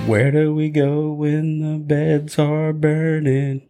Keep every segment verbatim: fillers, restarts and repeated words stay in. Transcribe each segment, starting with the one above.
Where do we go when the beds are burning?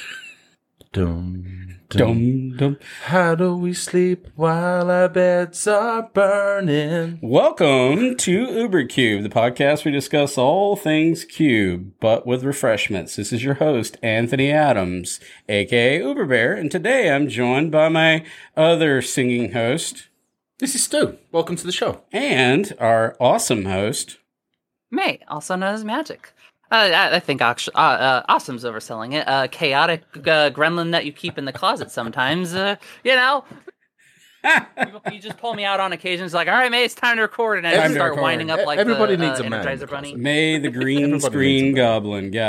Dum, dum. Dum, dum. How do we sleep while our beds are burning? Welcome to UberCube, the podcast where we discuss all things Cube, but with refreshments. This is your host, Anthony Adams, aka UberBear, and today I'm joined by my other singing host. This is Stu. Welcome to the show. And our awesome host, May, also known as Magic. Uh, I, I think actually, uh, uh, awesome's overselling it. Uh, chaotic uh, gremlin that you keep in the closet sometimes. Uh, you know, you, you just pull me out on occasions, like, all right, May, it's time to record, and I just start record. winding up like Everybody the, needs uh, a man in Energizer the Bunny. May the green Everybody screen needs a man. goblin. Got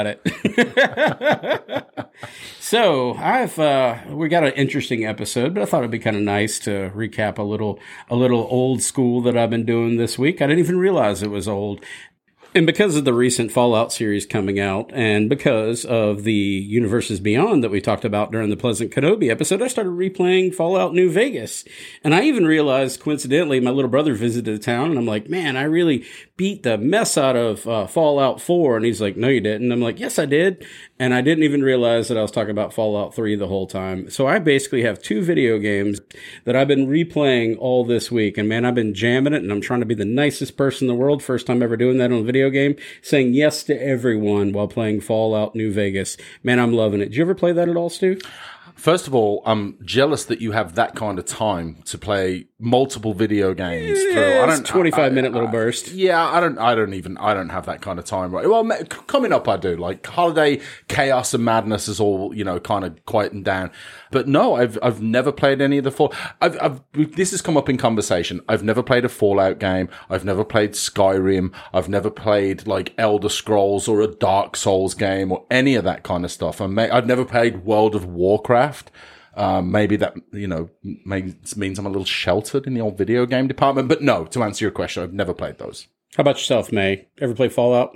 it. So I've uh, we got an interesting episode, but I thought it'd be kind of nice to recap a little a little old school that I've been doing this week. I didn't even realize it was old. And because of the recent Fallout series coming out, and because of the Universes Beyond that we talked about during the Pleasant Kenobi episode, I started replaying Fallout New Vegas. And I even realized, coincidentally, my little brother visited the town, and I'm like, man, I really beat the mess out of uh, Fallout four. And he's like, no, you didn't. And I'm like, yes, I did. And I didn't even realize that I was talking about Fallout three the whole time. So I basically have two video games that I've been replaying all this week. And man, I've been jamming it, and I'm trying to be the nicest person in the world. First time ever doing that on a video game, saying yes to everyone while playing Fallout New Vegas. Man, I'm loving it. Did you ever play that at all, Stu? First of all, I'm jealous that you have that kind of time to play multiple video games Yeah, through. I it's don't twenty-five I- minute I- little I- burst. Yeah, I don't. I don't even. I don't have that kind of time. Right. Well, ma- c- coming up, I do. Like holiday chaos and madness is all you know, kind of quieting down. But no, I've I've never played any of the Fall. I've, I've this has come up in conversation. I've never played a Fallout game. I've never played Skyrim. I've never played like Elder Scrolls or a Dark Souls game or any of that kind of stuff. I may, I've never played World of Warcraft. Um, maybe that, you know, may, means I'm a little sheltered in the old video game department. But no, to answer your question, I've never played those. How about yourself, May? Ever play Fallout?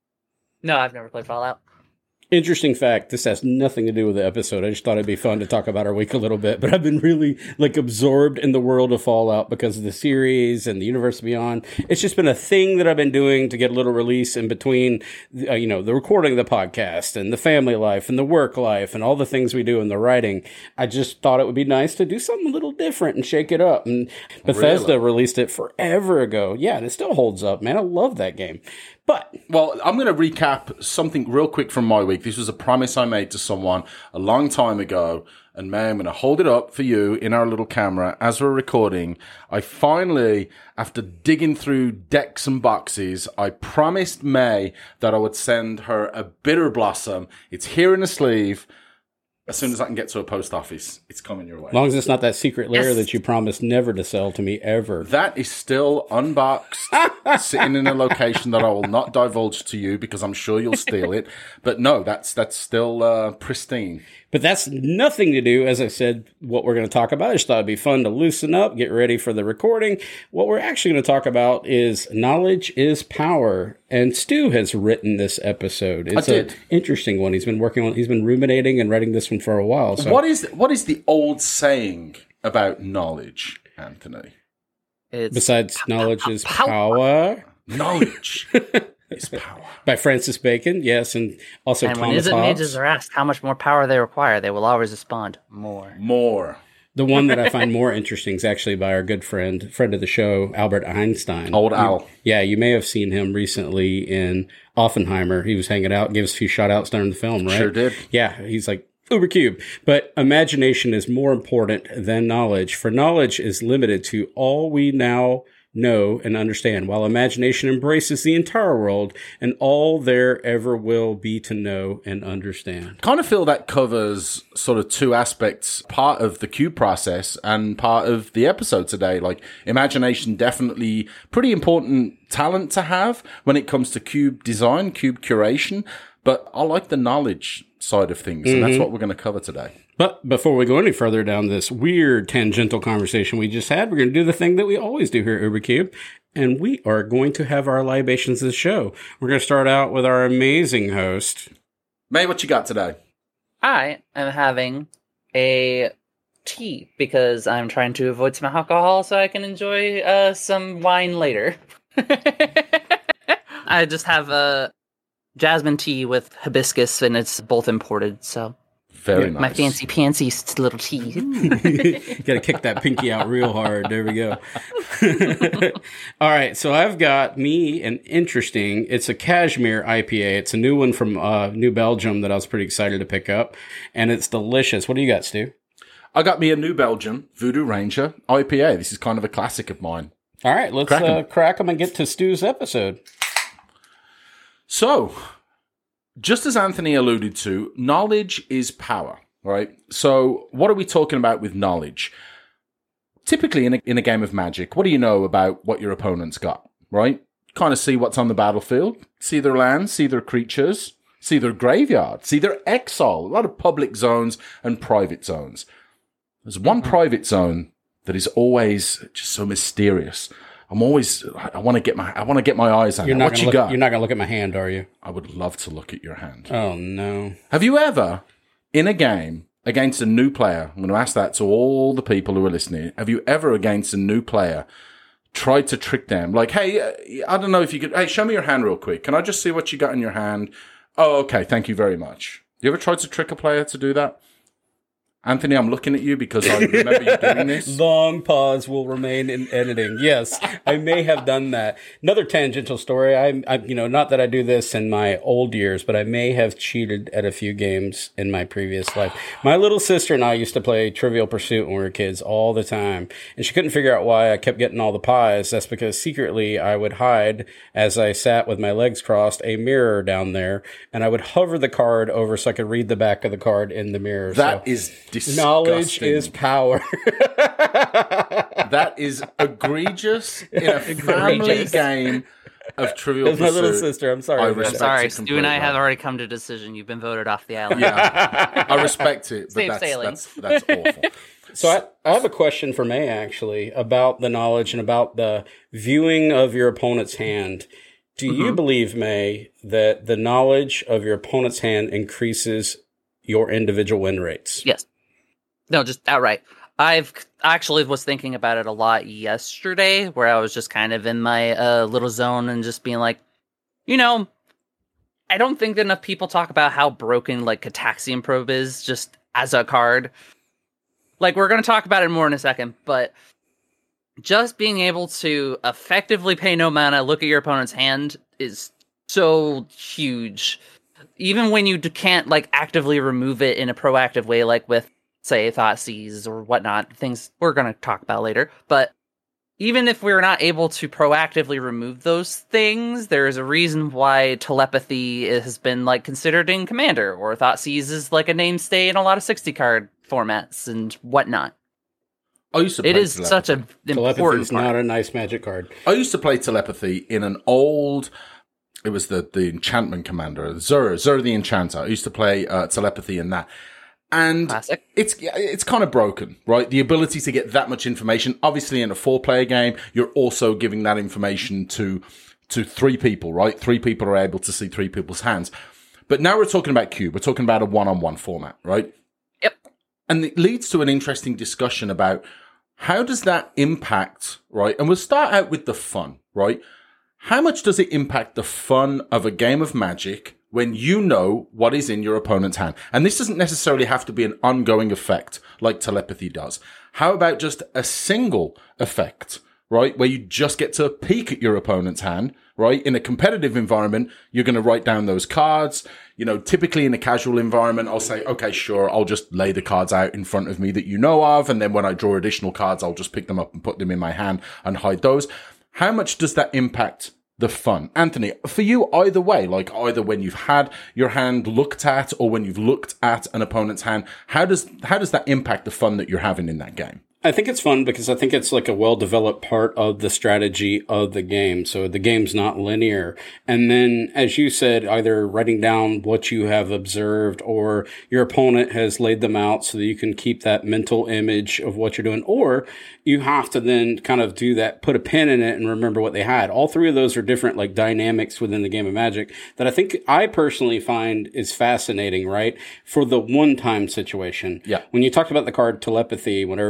No, I've never played Fallout. Interesting fact, this has nothing to do with the episode. I just thought it'd be fun to talk about our week a little bit. But I've been really, like, absorbed in the world of Fallout because of the series and the Universe Beyond. It's just been a thing that I've been doing to get a little release in between, uh, you know, the recording of the podcast and the family life and the work life and all the things we do in the writing. I just thought it would be nice to do something a little different and shake it up. And Bethesda Really? released it forever ago. Yeah, and it still holds up, man. I love that game. But Well, I'm going to recap something real quick from my week. This was a promise I made to someone a long time ago. And man, I'm going to hold it up for you in our little camera as we're recording. I finally, after digging through decks and boxes, I promised May that I would send her a Bitter Blossom. It's here in a sleeve. As soon as I can get to a post office, it's coming your way. as long as it's not that secret lair Yes. that you promised never to sell to me ever. That is still unboxed, sitting in a location that I will not divulge to you because I'm sure you'll steal it. But no, that's that's still uh, pristine. But that's nothing to do, as I said, what we're going to talk about. I just thought it'd be fun to loosen up, get ready for the recording. What we're actually going to talk about is knowledge is power. And Stu has written this episode. It's I an did. interesting one. He's been working on, he's been ruminating and writing this one for a while. So What is what is the old saying about knowledge, Anthony? It's besides knowledge is pow- power Knowledge is power. by Francis Bacon. Yes. And also and when Thomas Izzet Hobbes. mages are asked how much more power they require, they will always respond, more. More. The one that I find more interesting is actually by our good friend, friend of the show, Albert Einstein. Old You- Al. Yeah, you may have seen him recently in Oppenheimer. He was hanging out, gave us a few shout outs during the film, right? Sure did. Yeah, he's like, Ubercube. But imagination is more important than knowledge, for knowledge is limited to all we now know and understand, while imagination embraces the entire world and all there ever will be to know and understand. Kind of feel that covers sort of two aspects, part of the cube process and part of the episode today. Like imagination, definitely pretty important talent to have when it comes to cube design, cube curation. But I like the knowledge side of things, and that's what we're going to cover today. But before we go any further down this weird tangential conversation we just had, we're going to do the thing that we always do here at UberCube, and we are going to have our libations of the show. We're going to start out with our amazing host. May, what you got today? I am having a tea because I'm trying to avoid some alcohol so I can enjoy uh, some wine later. I just have a jasmine tea with hibiscus, and it's both imported. So very yeah, nice. My fancy pantsy little tea. Got to kick that pinky out real hard. There we go. All right, so I've got me an interesting. It's a Cashmere I P A. It's a new one from uh, New Belgium that I was pretty excited to pick up, and it's delicious. What do you got, Stu? I got me a New Belgium Voodoo Ranger I P A. This is kind of a classic of mine. All right, let's crack 'em. Uh, crack them and get to Stu's episode. So, just as Anthony alluded to, knowledge is power, right? So, what are we talking about with knowledge? Typically, in a, in a game of Magic, what do you know about what your opponent's got, right? Kind of see what's on the battlefield, see their lands, see their creatures, see their graveyard, see their exile, a lot of public zones and private zones. There's one mm-hmm. private zone that is always just so mysterious. I'm always, I want to get my, I want to get my eyes on you're it. Not What you look, got? You're not going to look at my hand, are you? I would love to look at your hand. Oh, no. Have you ever, in a game, against a new player, I'm going to ask that to all the people who are listening, have you ever, against a new player, tried to trick them? Like, hey, I don't know if you could, hey, show me your hand real quick. Can I just see what you got in your hand? Oh, okay, thank you very much. You ever tried to trick a player to do that? Anthony, I'm looking at you because I remember you doing this. Long pause will remain in editing. Yes, I may have done that. Another tangential story. I, I, you know, not that I do this in my old years, but I may have cheated at a few games in my previous life. My little sister and I used to play Trivial Pursuit when we were kids all the time, and she couldn't figure out why I kept getting all the pies. That's because secretly I would hide, as I sat with my legs crossed, a mirror down there, and I would hover the card over so I could read the back of the card in the mirror. That so. is disgusting. Knowledge is power. That is egregious in a family game of Trivial Pursuit. My little sister. I'm sorry. I I'm sorry. Stu and I have already come to a decision. You've been voted off the island. Yeah, I respect it, but Safe that's, sailing. that's that's awful. So I, I have a question for May, actually, about the knowledge and about the viewing of your opponent's hand. Do you mm-hmm. believe, May, that the knowledge of your opponent's hand increases your individual win rates? Yes. No, just outright. I've actually was thinking about it a lot yesterday, where I was just kind of in my uh, little zone and just being like, you know, I don't think that enough people talk about how broken like Cataxian Probe is just as a card. Like, we're going to talk about it more in a second, but just being able to effectively pay no mana, look at your opponent's hand is so huge. Even when you can't like actively remove it in a proactive way, like with say Thoughtseize or whatnot, things we're going to talk about later. But even if we're not able to proactively remove those things, there is a reason why telepathy has been like considered in Commander, or Thoughtseize is like a namestay in a lot of sixty card formats and whatnot. I used to play it is telepathy. such an important Telepathy is part. not a nice Magic card. I used to play telepathy in an old. It was the the enchantment commander, Zur, Zur the Enchanter. I used to play uh, telepathy in that. And Classic. it's it's kind of broken, right? The ability to get that much information. Obviously, in a four-player game, you're also giving that information to to three people, right? Three people are able to see three people's hands. But now we're talking about cube. We're talking about a one-on-one format, right? Yep. And it leads to an interesting discussion about how does that impact, right? And we'll start out with the fun, right? How much does it impact the fun of a game of Magic when you know what is in your opponent's hand? And this doesn't necessarily have to be an ongoing effect like telepathy does. How about just a single effect, right? Where you just get to peek at your opponent's hand, right? In a competitive environment, you're going to write down those cards. You know, typically in a casual environment, I'll say, okay, sure, I'll just lay the cards out in front of me that you know of. And then when I draw additional cards, I'll just pick them up and put them in my hand and hide those. How much does that impact the fun? Anthony, for you, either way, like either when you've had your hand looked at or when you've looked at an opponent's hand, how does how does that impact the fun that you're having in that game? I think it's fun because I think it's like a well-developed part of the strategy of the game. So the game's not linear. And then, as you said, either writing down what you have observed or your opponent has laid them out so that you can keep that mental image of what you're doing. Or you have to then kind of do that, put a pin in it and remember what they had. All three of those are different like dynamics within the game of Magic that I think I personally find is fascinating, right? For the one-time situation. Yeah. When you talked about the card telepathy, when everybody has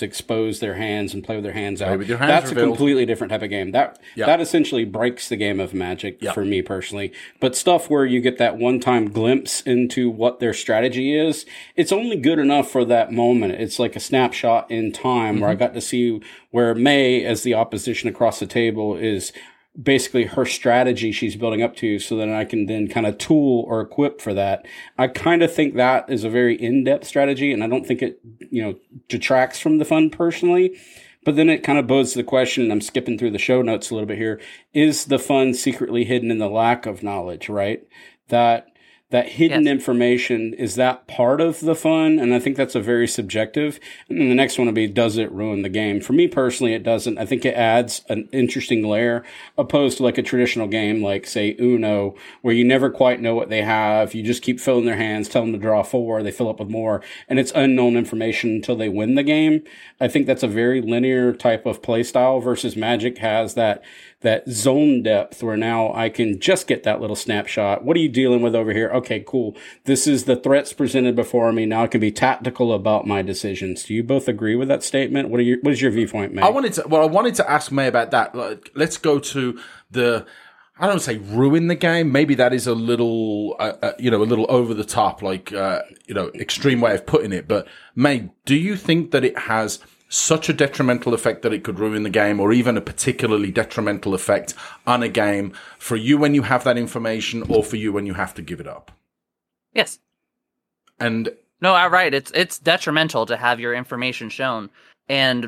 to expose their hands and play with their hands out. with your hands That's revealed. a completely different type of game. That Yep. that essentially breaks the game of Magic Yep. for me personally. But stuff where you get that one-time glimpse into what their strategy is, it's only good enough for that moment. It's like a snapshot in time where I got to see where May, as the opposition across the table, is basically her strategy she's building up to, so that I can then kind of tool or equip for that. I kind of think that is a very in-depth strategy, and I don't think it, you know, detracts from the fun personally. But then it kind of bodes the question, and I'm skipping through the show notes a little bit here, is the fun secretly hidden in the lack of knowledge, right? That that hidden Yes. information, is that part of the fun? And I think that's a very subjective. And then the next one would be, does it ruin the game? For me personally, it doesn't. I think it adds an interesting layer, opposed to like a traditional game like, say, Uno, where you never quite know what they have. You just keep filling their hands, tell them to draw four, they fill up with more, and it's unknown information until they win the game. I think that's a very linear type of play style, versus Magic has that that zone depth where now I can just get that little snapshot. What are you dealing with over here? Okay, cool. This is the threats presented before me. Now I can be tactical about my decisions. Do you both agree with that statement? What are your, what is your viewpoint, May? I wanted to, well, I wanted to ask May about that. Like, let's go to the, I don't say ruin the game. Maybe that is a little, uh, uh, you know, a little over the top, like, uh, you know, extreme way of putting it. But May, do you think that it has such a detrimental effect that it could ruin the game, or even a particularly detrimental effect on a game for you when you have that information, or for you when you have to give it up? Yes. And No, outright. It's it's detrimental to have your information shown. And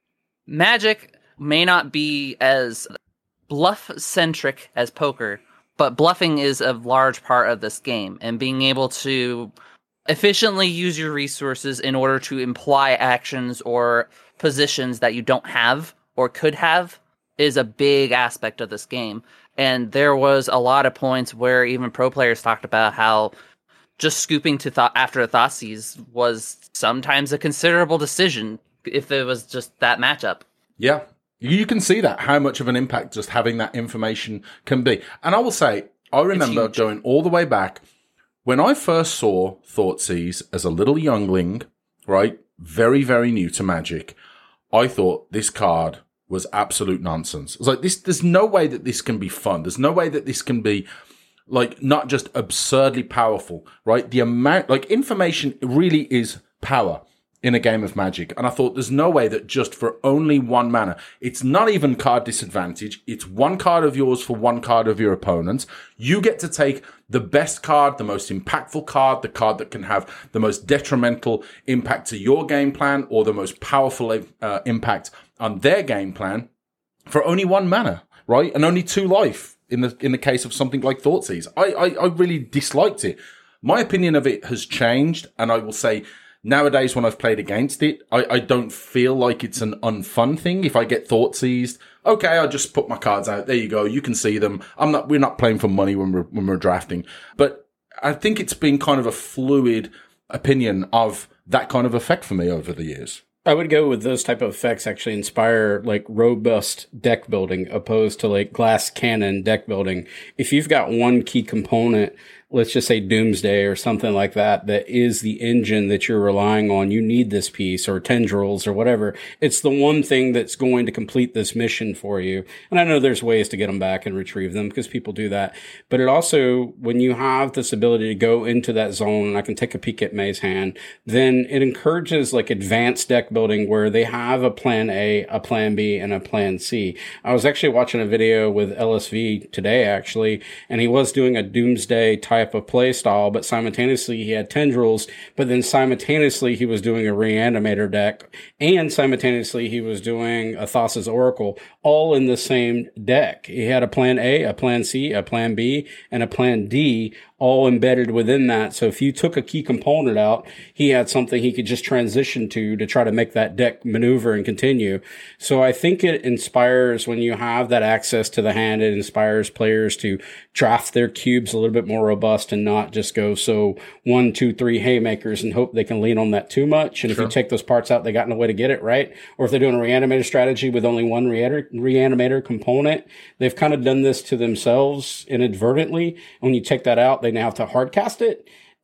Magic may not be as bluff-centric as poker, but bluffing is a large part of this game, and being able to efficiently use your resources in order to imply actions or positions that you don't have or could have is a big aspect of this game. And there was a lot of points where even pro players talked about how just scooping to th- after a Thoughtseizes was sometimes a considerable decision if it was just that matchup. yeah, you can see that, how much of an impact just having that information can be. And I will say, I remember huge. going all the way back when I first saw Thoughtseize as a little youngling, right? Very, very new to Magic. I thought this card was absolute nonsense. I was like, this, there's no way that this can be fun. There's no way that this can be like not just absurdly powerful, right? The amount, like information really is power in a game of Magic. And I thought there's no way that just for only one mana, it's not even card disadvantage. It's one card of yours for one card of your opponent. You get to take the best card, the most impactful card, the card that can have the most detrimental impact to your game plan, or the most powerful uh, impact on their game plan for only one mana, right? And only two life in the in the case of something like Thoughtseize. I, I, I really disliked it. My opinion of it has changed, and I will say nowadays when I've played against it, I, I don't feel like it's an unfun thing. If I get Thoughtseized, okay, I'll just put my cards out. There you go. You can see them. I'm not, we're not playing for money when we're, when we're drafting. But I think it's been kind of a fluid opinion of that kind of effect for me over the years. I would go with those type of effects actually inspire like robust deck building opposed to like glass cannon deck building. If you've got one key component, let's just say Doomsday or something like that, that is the engine that you're relying on, you need this piece, or tendrils or whatever. It's the one thing that's going to complete this mission for you. And I know there's ways to get them back and retrieve them because people do that. But it also, when you have this ability to go into that zone, and I can take a peek at May's hand, then it encourages like advanced deck building where they have a plan A, a plan B, and a plan C. I was actually watching a video with L S V today, actually, and he was doing a Doomsday type of play style, but simultaneously he had tendrils, but then simultaneously he was doing a Reanimator deck, and simultaneously he was doing a Thassa's Oracle, all in the same deck. He had a plan A, a plan C, a plan B, and a plan D, all embedded within that. So if you took a key component out, he had something he could just transition to to try to make that deck maneuver and continue. So I think it inspires, when you have that access to the hand, it inspires players to draft their cubes a little bit more robust and not just go so one, two, three haymakers and hope they can lean on that too much. And Sure. if you take those parts out, they got no way to get it right. Or if they're doing a Reanimator strategy with only one reanimator, reanimator component, they've kind of done this to themselves inadvertently. And when you take that out, they now have to hardcast it.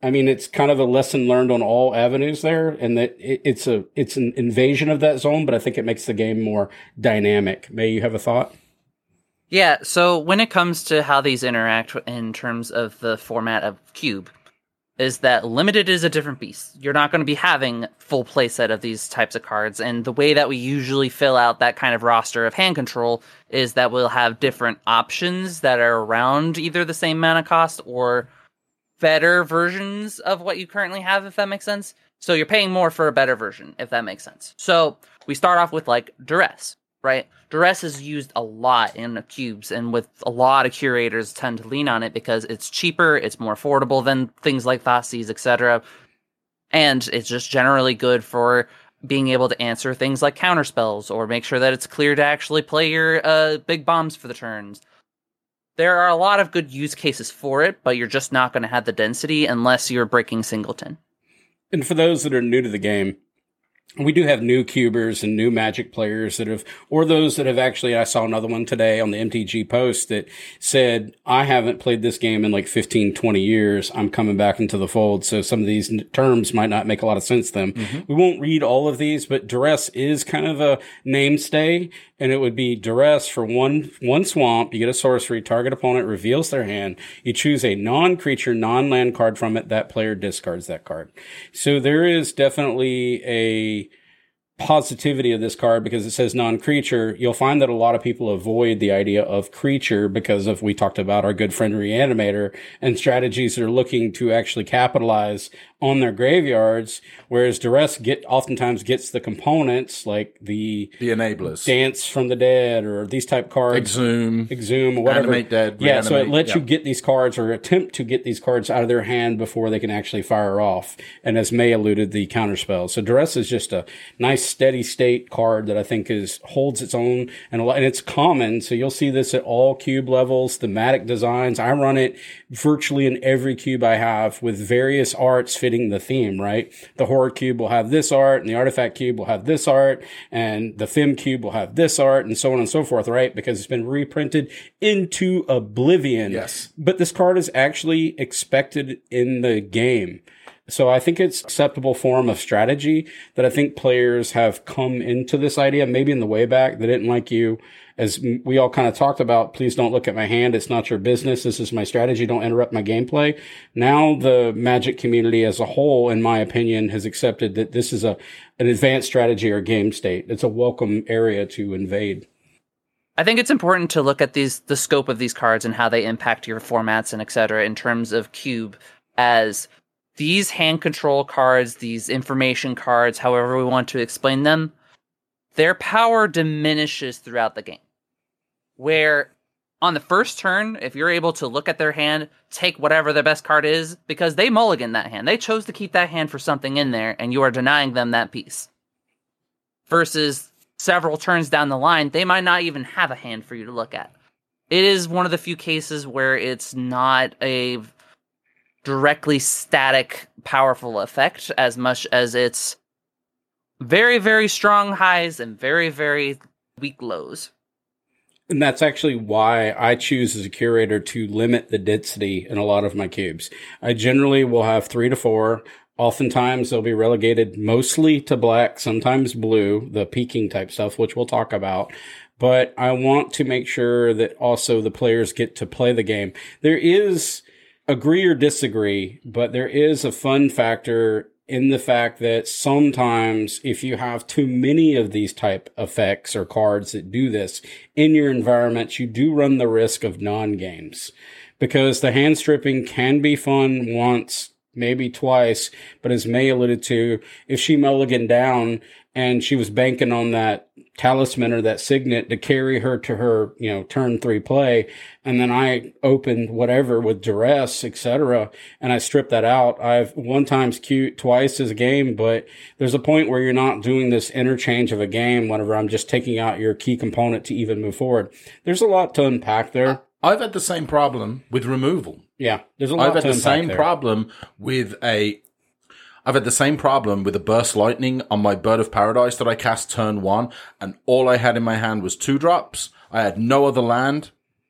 I mean, it's kind of a lesson learned on all avenues there, and that it, it's a it's an invasion of that zone, but I think it makes the game more dynamic. May you have a thought? Yeah, so when it comes to how these interact in terms of the format of Cube, is that limited is a different beast. You're not going to be having full playset of these types of cards, and the way that we usually fill out that kind of roster of hand control is that we'll have different options that are around either the same mana cost or better versions of what you currently have, if that makes sense. So you're paying more for a better version, if that makes sense. So we start off with like Duress, right? Duress is used a lot in the cubes, and with a lot of curators tend to lean on it because it's cheaper, it's more affordable than things like Thoughtseize, et cetera. And it's just generally good for being able to answer things like counterspells or make sure that it's clear to actually play your uh, big bombs for the turns. There are a lot of good use cases for it, but you're just not going to have the density unless you're breaking Singleton. And for those that are new to the game, we do have new cubers and new Magic players that have, or those that have actually, I saw another one today on the M T G post that said, I haven't played this game in like fifteen, twenty years. I'm coming back into the fold. So some of these terms might not make a lot of sense to them. Mm-hmm. We won't read all of these, but Duress is kind of a namestay, and it would be Duress for one, one swamp. You get a sorcery, target opponent reveals their hand. You choose a non-creature, non-land card from it. That player discards that card. So there is definitely a positivity of this card because it says non-creature. You'll find that a lot of people avoid the idea of creature because of, we talked about our good friend Reanimator and strategies that are looking to actually capitalize on their graveyards, whereas Duress get oftentimes gets the components like the the enablers, Dance from the Dead, or these type cards, Exhume, Exhume, or whatever. Animate Dead, yeah, reanimate, so it lets yeah. you get these cards or attempt to get these cards out of their hand before they can actually fire off. And as May alluded, the counterspell. So Duress is just a nice steady state card that I think is holds its own, and a lot, and it's common. So you'll see this at all cube levels, thematic designs. I run it virtually in every cube I have with various arts fitting the theme, right? The horror cube will have this art, and the artifact cube will have this art, and the fem cube will have this art, and so on and so forth, right? Because it's been reprinted into oblivion. Yes. But this card is actually expected in the game. So I think it's acceptable form of strategy that I think players have come into this idea. Maybe in the way back, they didn't like you. As we all kind of talked about, please don't look at my hand. It's not your business. This is my strategy. Don't interrupt my gameplay. Now the Magic community as a whole, in my opinion, has accepted that this is a an advanced strategy or game state. It's a welcome area to invade. I think it's important to look at these the scope of these cards and how they impact your formats and et cetera in terms of Cube as these hand control cards, these information cards, however we want to explain them, their power diminishes throughout the game. Where on the first turn, if you're able to look at their hand, take whatever their best card is, because they mulligan that hand. They chose to keep that hand for something in there, and you are denying them that piece. Versus several turns down the line, they might not even have a hand for you to look at. It is one of the few cases where it's not a directly static, powerful effect as much as it's very, very strong highs and very, very weak lows. And that's actually why I choose as a curator to limit the density in a lot of my cubes. I generally will have three to four. Oftentimes they'll be relegated mostly to black, sometimes blue, the peaking type stuff, which we'll talk about. But I want to make sure that also the players get to play the game. There is, agree or disagree, but there is a fun factor in the fact that sometimes if you have too many of these type effects or cards that do this in your environment, you do run the risk of non-games, because the hand stripping can be fun once, maybe twice. But as May alluded to, if she mulliganed down and she was banking on that talisman or that signet to carry her to her, you know, turn three play, and then I opened whatever with Duress, et cetera, and I stripped that out. I've one time's cute, twice as a game, but there's a point where you're not doing this interchange of a game whenever I'm just taking out your key component to even move forward. There's a lot to unpack there. I've had the same problem with removal. Yeah, there's a lot I've had to the unpack same there. problem with a I've had the same problem with a Burst Lightning on my Bird of Paradise that I cast turn one, and all I had in my hand was two drops. I had no other land.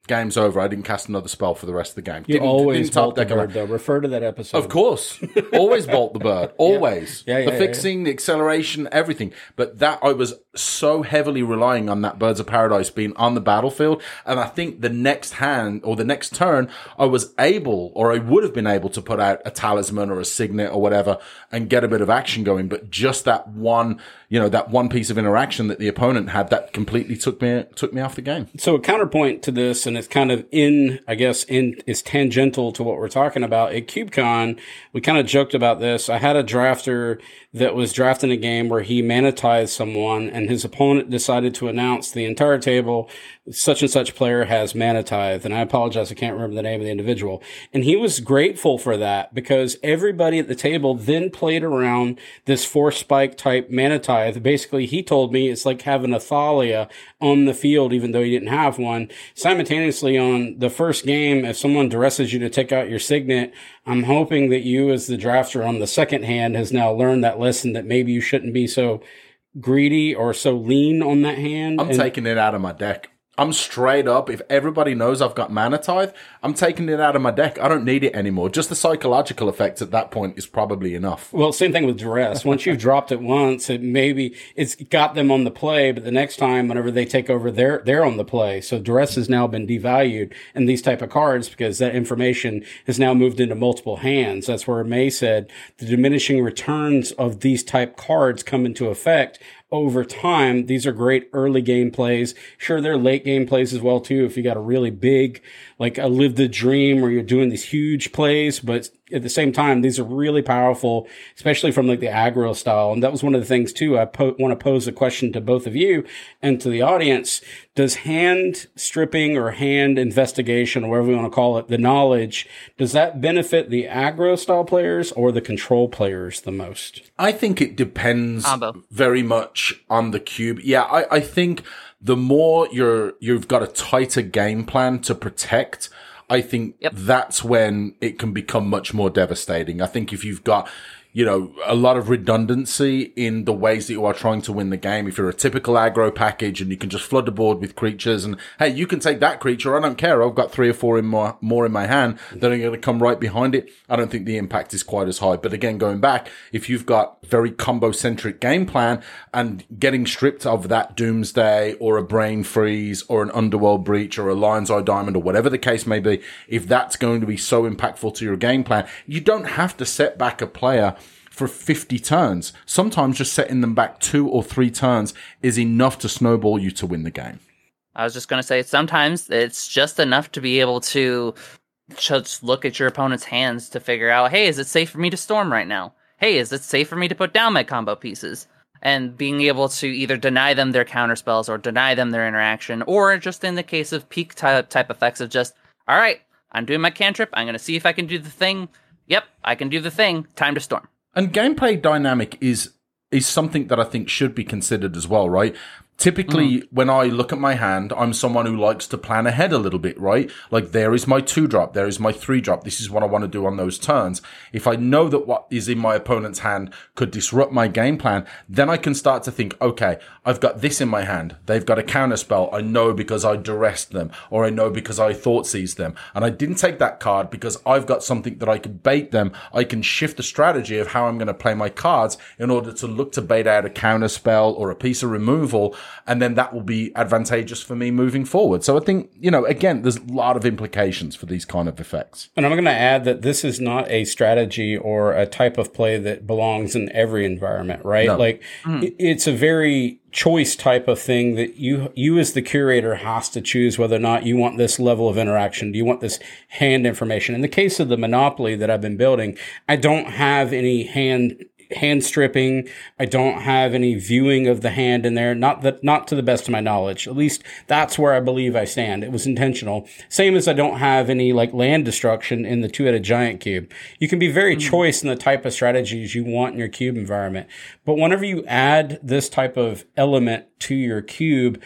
game's over. I didn't cast another spell for the rest of the game. You didn't, always didn't top bolt the deck around. bird, though. Refer to that episode. Of course. Always bolt the bird. Always. Yeah, yeah, the yeah, fixing, yeah. the acceleration, everything. But that, I was so heavily relying on that Birds of Paradise being on the battlefield. And I think the next hand, or the next turn, I was able, or I would have been able to put out a talisman or a signet or whatever and get a bit of action going. But just that one, you know, that one piece of interaction that the opponent had, that completely took me, took me off the game. So a counterpoint to this, and it's kind of in, I guess, in is tangential to what we're talking about. At KubeCon, we kind of joked about this. I had a drafter that was drafting a game where he manatized someone, and his opponent decided to announce the entire table, such and such player has manatized. And I apologize, I can't remember the name of the individual. And he was grateful for that because everybody at the table then played around this force spike type manatithe. Basically, he told me it's like having a Thalia on the field, even though you didn't have one. Simultaneously, on the first game, if someone duresses you to take out your signet, I'm hoping that you, as the drafter on the second hand, has now learned that lesson that maybe you shouldn't be so greedy or so lean on that hand. I'm and- taking it out of my deck. I'm straight up. If everybody knows I've got Mana Tithe, I'm taking it out of my deck. I don't need it anymore. Just the psychological effect at that point is probably enough. Well, same thing with duress. Once you've dropped it once, it maybe it's got them on the play, but the next time, whenever they take over, they're they're on the play. So duress has now been devalued in these type of cards because that information has now moved into multiple hands. That's where May said the diminishing returns of these type cards come into effect over time. These are great early game plays. Sure, they're late game plays as well, too, if you got a really big, like a Live the Dream where you're doing these huge plays. But at the same time, these are really powerful, especially from like the aggro style. And that was one of the things, too. I po- want to pose a question to both of you and to the audience. Does hand stripping or hand investigation, or whatever we want to call it, the knowledge, does that benefit the aggro style players or the control players the most? I think it depends Combo. very much on the cube. Yeah, I, I think the more you're, you've got a tighter game plan to protect, I think Yep. that's when it can become much more devastating. I think if you've got, you know, a lot of redundancy in the ways that you are trying to win the game. If you're a typical aggro package and you can just flood the board with creatures and, hey, you can take that creature. I don't care. I've got three or four in more, more in my hand that are going to come right behind it. I don't think the impact is quite as high. But again, going back, if you've got very combo centric game plan and getting stripped of that Doomsday or a Brain Freeze or an Underworld Breach or a Lion's Eye Diamond or whatever the case may be, if that's going to be so impactful to your game plan, you don't have to set back a player for fifty turns. Sometimes just setting them back two or three turns is enough to snowball you to win the game. I was just going to say, sometimes it's just enough to be able to just look at your opponent's hands to figure out, hey, is it safe for me to storm right now? Hey, is it safe for me to put down my combo pieces? And being able to either deny them their counterspells or deny them their interaction, or just in the case of peak type, type effects of just, all right, I'm doing my cantrip, I'm going to see if I can do the thing. Yep, I can do the thing. Time to storm. And gameplay dynamic is is something that I think should be considered as well, right? Typically, mm. when I look at my hand, I'm someone who likes to plan ahead a little bit, right? Like, there is my two drop, there is my three drop. This is what I want to do on those turns. If I know that what is in my opponent's hand could disrupt my game plan, then I can start to think, okay, I've got this in my hand. They've got a counter spell. I know because I duressed them, or I know because I thought seized them. And I didn't take that card because I've got something that I could bait them. I can shift the strategy of how I'm going to play my cards in order to look to bait out a counter spell or a piece of removal. And then that will be advantageous for me moving forward. So I think, you know, again, there's a lot of implications for these kind of effects. And I'm going to add that this is not a strategy or a type of play that belongs in every environment, right? No. Like, mm. it's a very choice type of thing that you, you as the curator has to choose whether or not you want this level of interaction. Do you want this hand information? In the case of the Monopoly that I've been building, I don't have any hand hand stripping. I don't have any viewing of the hand in there. Not that, not to the best of my knowledge. At least that's where I believe I stand. It was intentional. Same as I don't have any like land destruction in the two-headed giant cube. You can be very mm-hmm. choice in the type of strategies you want in your cube environment. But whenever you add this type of element to your cube,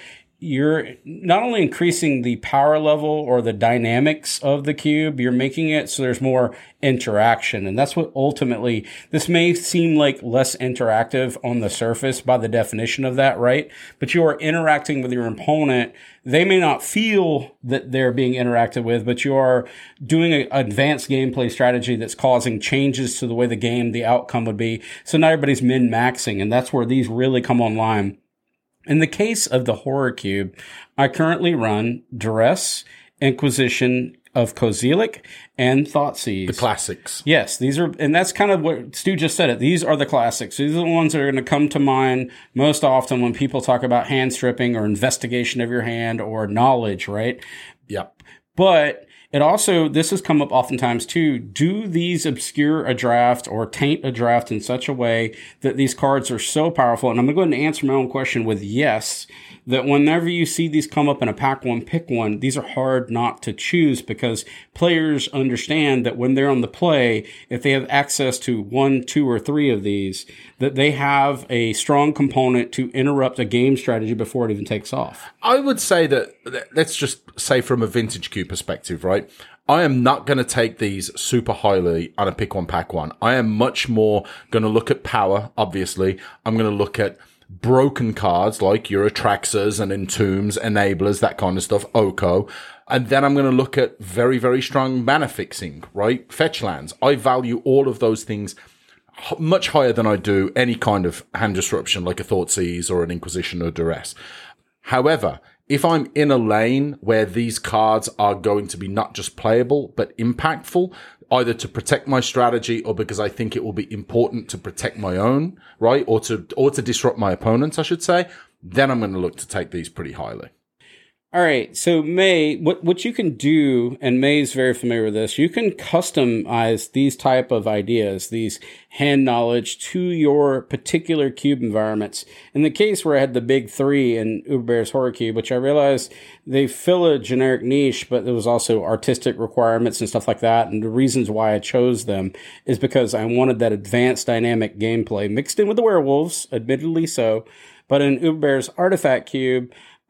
you're not only increasing the power level or the dynamics of the cube, you're making it so there's more interaction. And that's what ultimately, this may seem like less interactive on the surface by the definition of that, right? But you are interacting with your opponent. They may not feel that they're being interacted with, but you are doing an advanced gameplay strategy that's causing changes to the way the game, the outcome would be. So not everybody's min-maxing, and that's where these really come online. In the case of the Horror Cube, I currently run Duress, Inquisition of Kozilek, and Thoughtseize. The classics. Yes, these are, and that's kind of what Stu just said it. These are the classics. These are the ones that are going to come to mind most often when people talk about hand stripping or investigation of your hand or knowledge, right? Yep. But it also, this has come up oftentimes too. Do these obscure a draft or taint a draft in such a way that these cards are so powerful? And I'm going to go ahead and answer my own question with yes, that whenever you see these come up in a pack one, pick one, these are hard not to choose because players understand that when they're on the play, if they have access to one, two, or three of these, that they have a strong component to interrupt a game strategy before it even takes off. I would say that, let's just say from a vintage cube perspective, right? I am not going to take these super highly on a pick one, pack one. I am much more going to look at power, obviously. I'm going to look at broken cards like your Atraxas and Entombs, Enablers, that kind of stuff, Oko. And then I'm going to look at very, very strong mana fixing, right? Fetch lands. I value all of those things much higher than I do any kind of hand disruption like a Thoughtseize or an Inquisition or Duress. However, if I'm in a lane where these cards are going to be not just playable, but impactful, either to protect my strategy or because I think it will be important to protect my own, right? Or to, or to disrupt my opponents, I should say, then I'm going to look to take these pretty highly. All right. So May, what, what you can do, and May's very familiar with this, you can customize these type of ideas, these hand knowledge to your particular cube environments. In the case where I had the big three in Uberbear's Horror Cube, which I realized they fill a generic niche, but there was also artistic requirements and stuff like that. And the reasons why I chose them is because I wanted that advanced dynamic gameplay mixed in with the werewolves, admittedly so. But in Uberbear's Artifact Cube,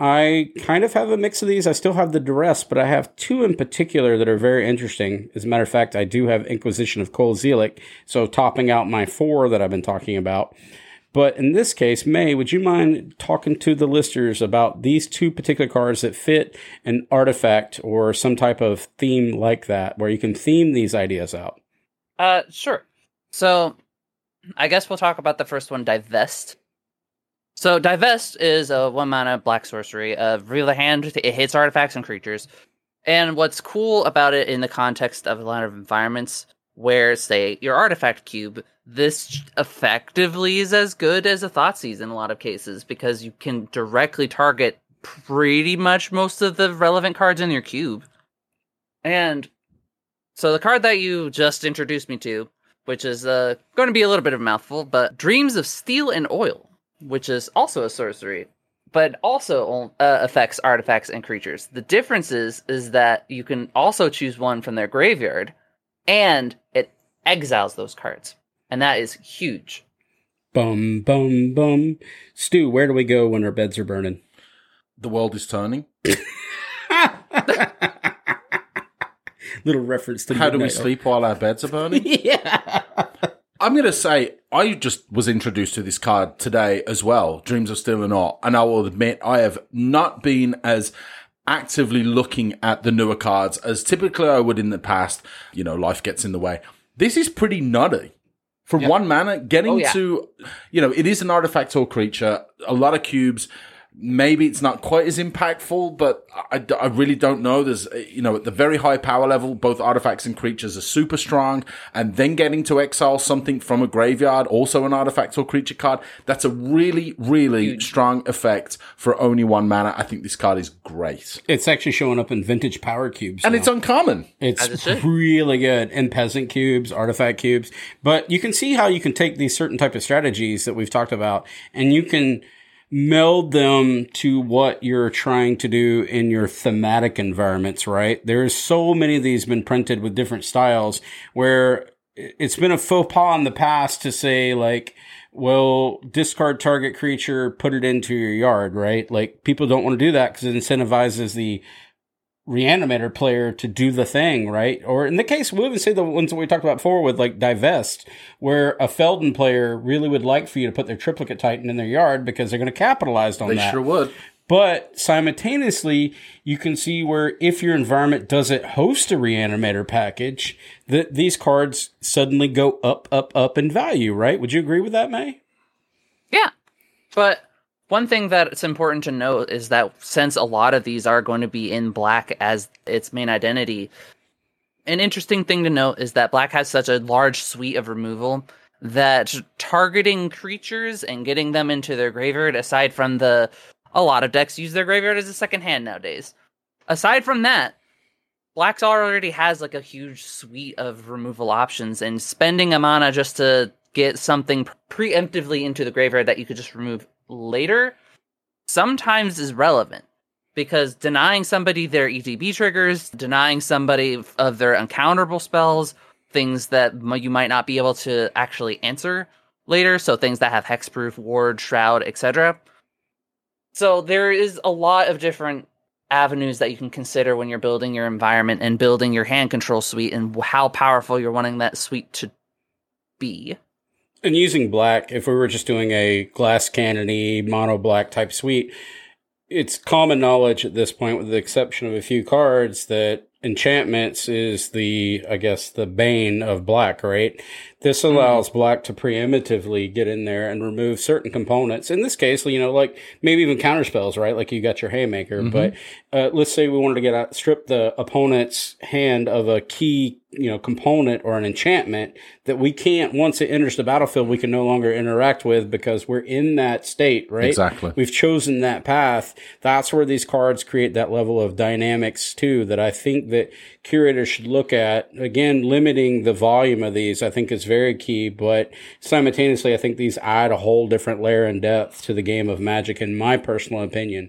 I kind of have a mix of these. I still have the Duress, but I have two in particular that are very interesting. As a matter of fact, I do have Inquisition of Kozilek, so topping out my four that I've been talking about. But in this case, May, would you mind talking to the listeners about these two particular cards that fit an artifact or some type of theme like that, where you can theme these ideas out? Uh, sure. So, I guess we'll talk about the first one, Divest. So, Divest is a one-mana black sorcery. Uh, reveal the hand, it hits artifacts and creatures. And what's cool about it in the context of a lot of environments where, say, your artifact cube, this effectively is as good as a Thoughtseize in a lot of cases, because you can directly target pretty much most of the relevant cards in your cube. And so the card that you just introduced me to, which is uh, going to be a little bit of a mouthful, but Dreams of Steel and Oil, which is also a sorcery, but also uh, affects artifacts and creatures. The difference is, is that you can also choose one from their graveyard, and it exiles those cards. And that is huge. Bum, bum, bum. Stu, where do we go when our beds are burning? The world is turning. Little reference to How do we Midnight. sleep while our beds are burning? Yeah. I'm going to say, I just was introduced to this card today as well, Dreams of Steel and Oil, and I will admit I have not been as actively looking at the newer cards as typically I would in the past. You know, life gets in the way. This is pretty nutty. For Yep. one mana, getting Oh, yeah. to, you know, it is an artifact or creature, a lot of cubes. Maybe it's not quite as impactful, but I, I really don't know. There's, you know, at the very high power level, both artifacts and creatures are super strong. And then getting to exile something from a graveyard, also an artifact or creature card, that's a really, really Huge. strong effect for only one mana. I think this card is great. It's actually showing up in vintage power cubes. And now. it's uncommon. It's As it should. really good in peasant cubes, artifact cubes. But you can see how you can take these certain type of strategies that we've talked about, and you can meld them to what you're trying to do in your thematic environments, right? There's so many of these been printed with different styles where it's been a faux pas in the past to say, like, well, discard target creature, put it into your yard, right? Like, people don't want to do that because it incentivizes the Reanimator player to do the thing, right? Or in the case, we'll even say the ones that we talked about before with like Divest, where a Feldon player really would like for you to put their Triplicate Titan in their yard because they're going to capitalize on They that. sure would. But simultaneously, you can see where if your environment doesn't host a Reanimator package, that these cards suddenly go up, up, up in value, right? Would you agree with that, May? Yeah. But one thing that's important to note is that since a lot of these are going to be in black as its main identity, an interesting thing to note is that black has such a large suite of removal that targeting creatures and getting them into their graveyard, aside from the... A lot of decks use their graveyard as a second hand nowadays. Aside from that, Black's already has like a huge suite of removal options, and spending a mana just to get something preemptively into the graveyard that you could just remove later sometimes is relevant. Because denying somebody their E T B triggers, denying somebody of their uncounterable spells, things that you might not be able to actually answer later, so things that have hexproof, ward, shroud, et cetera. So there is a lot of different avenues that you can consider when you're building your environment and building your hand control suite and how powerful you're wanting that suite to be. And using black, if we were just doing a glass cannon-y, mono black type suite, it's common knowledge at this point, with the exception of a few cards, that enchantments is the, I guess, the bane of black, right? This allows mm. black to preemptively get in there and remove certain components. In this case, you know, like maybe even counterspells, right? Like you got your Haymaker. Mm-hmm. But uh, let's say we wanted to get out, strip the opponent's hand of a key, you know, component or an enchantment that we can't, once it enters the battlefield, we can no longer interact with because we're in that state, right? Exactly. We've chosen that path. That's where these cards create that level of dynamics too, that I think that curators should look at. Again, limiting the volume of these, I think, is very key, but simultaneously, I think these add a whole different layer and depth to the game of Magic, in my personal opinion.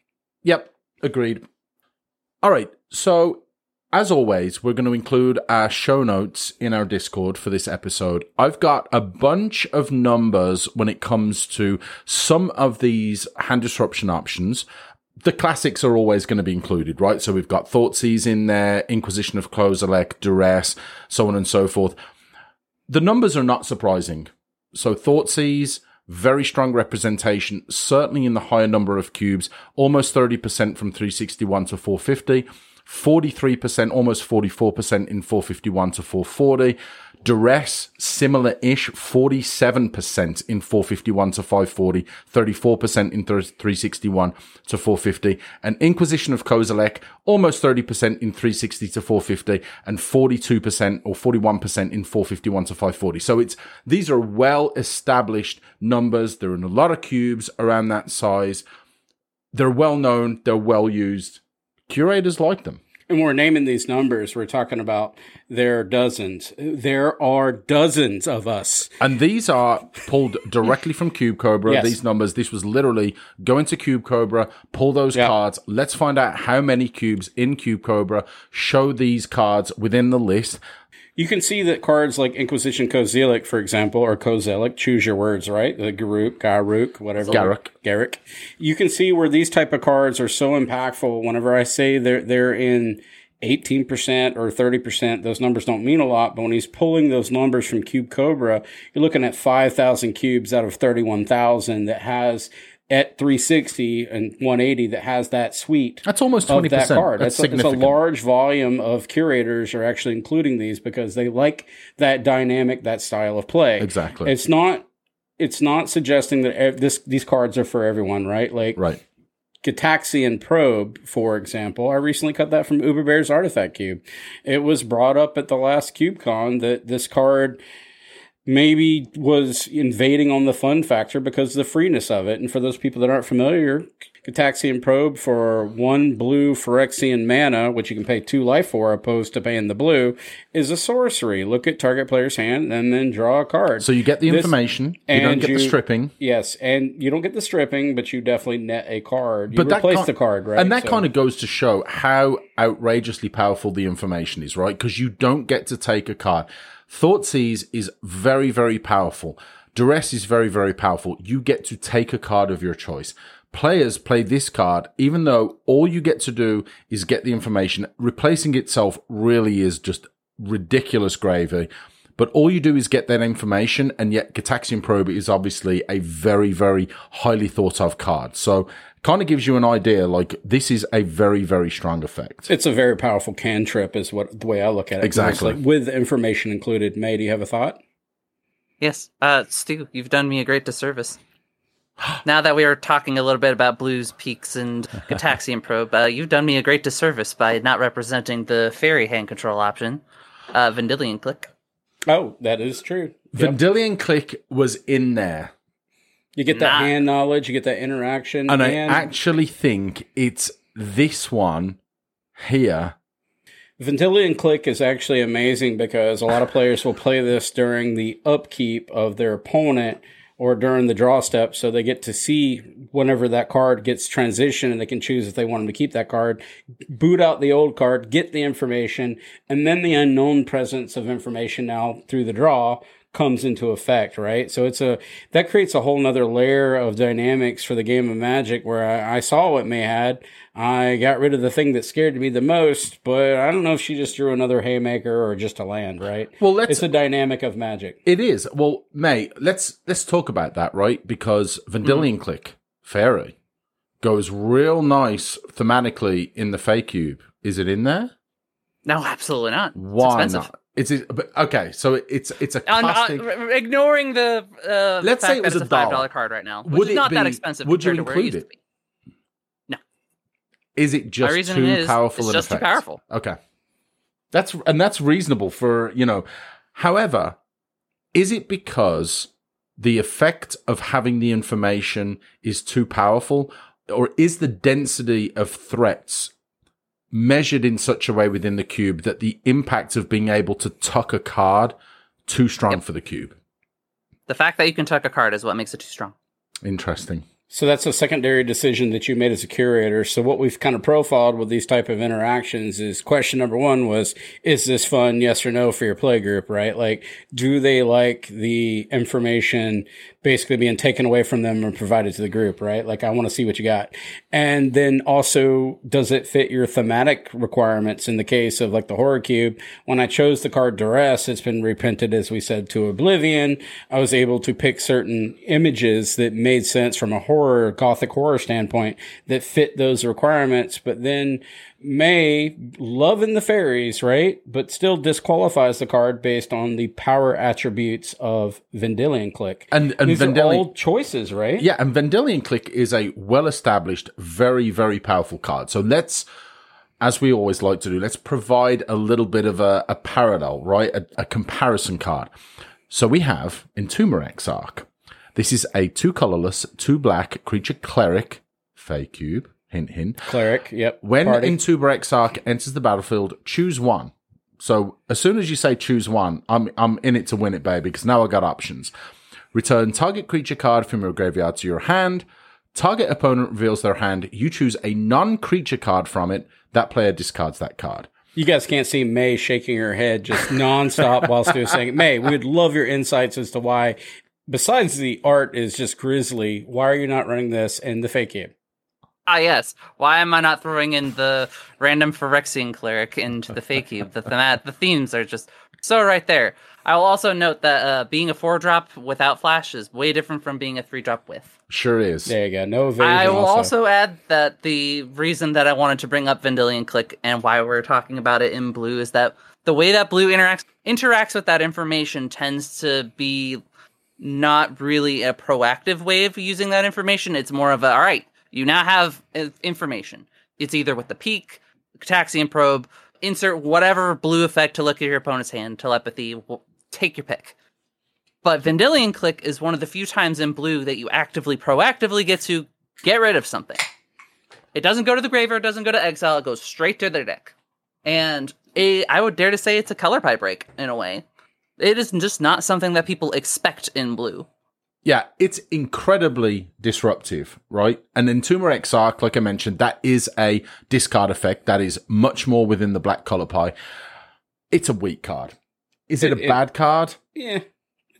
Yep, agreed. All right, so as always, we're going to include our show notes in our Discord for this episode. I've got a bunch of numbers when it comes to some of these hand disruption options. The classics are always going to be included, right? So we've got Thoughtseize in there, Inquisition of Kozilek, Duress, so on and so forth. The numbers are not surprising. So Thoughtseize, very strong representation, certainly in the higher number of cubes, almost thirty percent from three sixty-one to four fifty, forty-three percent, almost forty-four percent in four fifty-one to four forty. Duress, similar-ish, forty-seven percent in four fifty-one to five forty, thirty-four percent in three sixty-one to four fifty, and Inquisition of Kozilek, almost thirty percent in three sixty to four fifty, and forty-two percent or forty-one percent in four fifty-one to five forty. So it's these are well-established numbers. They're in a lot of cubes around that size. They're well-known. They're well-used. Curators like them. And we're naming these numbers. We're talking about there are dozens. There are dozens of us. And these are pulled directly from Cube Cobra. Yes. These numbers, this was literally go into Cube Cobra, pull those yep. cards. Let's find out how many cubes in Cube Cobra show these cards within the list. You can see that cards like Inquisition Kozilek, for example, or Kozilek, choose your words, right? The Garuk, Garuk, whatever. Garruk. Garruk. You can see where these type of cards are so impactful. Whenever I say they're, they're in eighteen percent or thirty percent, those numbers don't mean a lot. But when he's pulling those numbers from Cube Cobra, you're looking at five thousand cubes out of thirty-one thousand that has at three sixty and one eighty that has that suite. That's almost twenty percent. Of that card. That's That's significant. A, it's a large volume of curators are actually including these because they like that dynamic, that style of play. Exactly. It's not. It's not suggesting that ev- this these cards are for everyone, right? Like right. Gitaxian Probe, for example. I recently cut that from Uberbear's Artifact Cube. It was brought up at the last CubeCon that this card maybe was invading on the fun factor because of the freeness of it. And for those people that aren't familiar, Gitaxian Probe for one blue Phyrexian mana, which you can pay two life for opposed to paying the blue, is a sorcery. Look at target player's hand and then draw a card. So you get the this, information, you don't get you, the stripping. Yes, and you don't get the stripping, but you definitely net a card. You but replace con- the card, right? And that so. kind of goes to show how outrageously powerful the information is, right? Because you don't get to take a card. Thoughtseize is very, very powerful. Duress is very, very powerful. You get to take a card of your choice. Players play this card, even though all you get to do is get the information. Replacing itself really is just ridiculous gravy. But all you do is get that information, and yet Gitaxian Probe is obviously a very, very highly thought of card. So kind of gives you an idea, like, this is a very, very strong effect. It's a very powerful cantrip is what the way I look at it. Exactly. Like, with information included. May, do you have a thought? Yes. Uh, Stu, you've done me a great disservice. Now that we are talking a little bit about Blue's Peaks and Gitaxian Probe, uh, you've done me a great disservice by not representing the fairy hand control option, uh, Vendilion Click. Oh, that is true. Yep. Vendilion Click was in there. You get that Not- hand knowledge, you get that interaction. And I and actually think it's this one here. Vendilion Click is actually amazing because a lot of players will play this during the upkeep of their opponent or during the draw step, so they get to see whenever that card gets transitioned, and they can choose if they want them to keep that card, boot out the old card, get the information, and then the unknown presence of information now through the draw comes into effect, right? So it's a that creates a whole nother layer of dynamics for the game of Magic where I, I saw what May had. I got rid of the thing that scared me the most, but I don't know if she just drew another haymaker or just a land, right? Well, let's, it's a dynamic of Magic. It is. Well, May, let's let's talk about that, right? Because Vendilion mm-hmm. Click, Fairy, goes real nice thematically in the Fey Cube. Is it in there? No, absolutely not. It's Why expensive. not? It's but okay, so it's it's a costing. Uh, uh, ignoring the uh, let's fact say it was that it's a a five dollar dollar card right now, which would is it not be, that expensive. Would you compared to where include it? it? Used to be. No. Is it My just reasoning too is, powerful? It's an just effect? too powerful. Okay, that's and that's reasonable for you know. However, is it because the effect of having the information is too powerful, or is the density of threats measured in such a way within the cube that the impact of being able to tuck a card too strong yep. for the cube? The fact that you can tuck a card is what makes it too strong. Interesting. So that's a secondary decision that you made as a curator. So what we've kind of profiled with these type of interactions is question number one was, is this fun? Yes or no for your play group, right? Like, do they like the information basically being taken away from them and provided to the group, right? Like, I want to see what you got. And then also, does it fit your thematic requirements? In the case of like the Horror Cube, when I chose the card Duress, it's been reprinted, as we said, to Oblivion. I was able to pick certain images that made sense from a horror, gothic horror standpoint that fit those requirements. But then May, loving the fairies, right? But still disqualifies the card based on the power attributes of Vendilion Click. And, and These Vendilion, are all choices, right? Yeah, and Vendilion Click is a well-established, very, very powerful card. So let's, as we always like to do, let's provide a little bit of a, a parallel, right? A, a comparison card. So we have Entomber Exarch. This is a two colorless, two black creature cleric, Fey Cube. Hint, hint. Cleric, yep. When Party. Entomber Exarch enters the battlefield, choose one. So as soon as you say choose one, I'm I'm in it to win it, baby, because now I got options. Return target creature card from your graveyard to your hand. Target opponent reveals their hand. You choose a non-creature card from it. That player discards that card. You guys can't see May shaking her head just nonstop while Stu's saying, May, we would love your insights as to why, besides the art is just grisly, why are you not running this in the Fey Cube? Ah, yes. Why am I not throwing in the random Phyrexian Cleric into the Fey Cube? The themat- the themes are just so right there. I will also note that uh, being a four-drop without flash is way different from being a three-drop with. Sure is. There you go. No evasion. I will also. also add that the reason that I wanted to bring up Vendilion Click and why we're talking about it in blue is that the way that blue interacts interacts with that information tends to be not really a proactive way of using that information. It's more of a, all right, you now have information. It's either with the peak, Gitaxian Probe, insert whatever blue effect to look at your opponent's hand, telepathy, take your pick. But Vendilion Click is one of the few times in blue that you actively, proactively get to get rid of something. It doesn't go to the graveyard, it doesn't go to exile, it goes straight to their deck. And a, I would dare to say it's a color pie break, in a way. It is just not something that people expect in blue. Yeah, it's incredibly disruptive, right? And Entomber Exarch, like I mentioned, that is a discard effect. That is much more within the black color pie. It's a weak card. Is it, it a it, bad card? Yeah.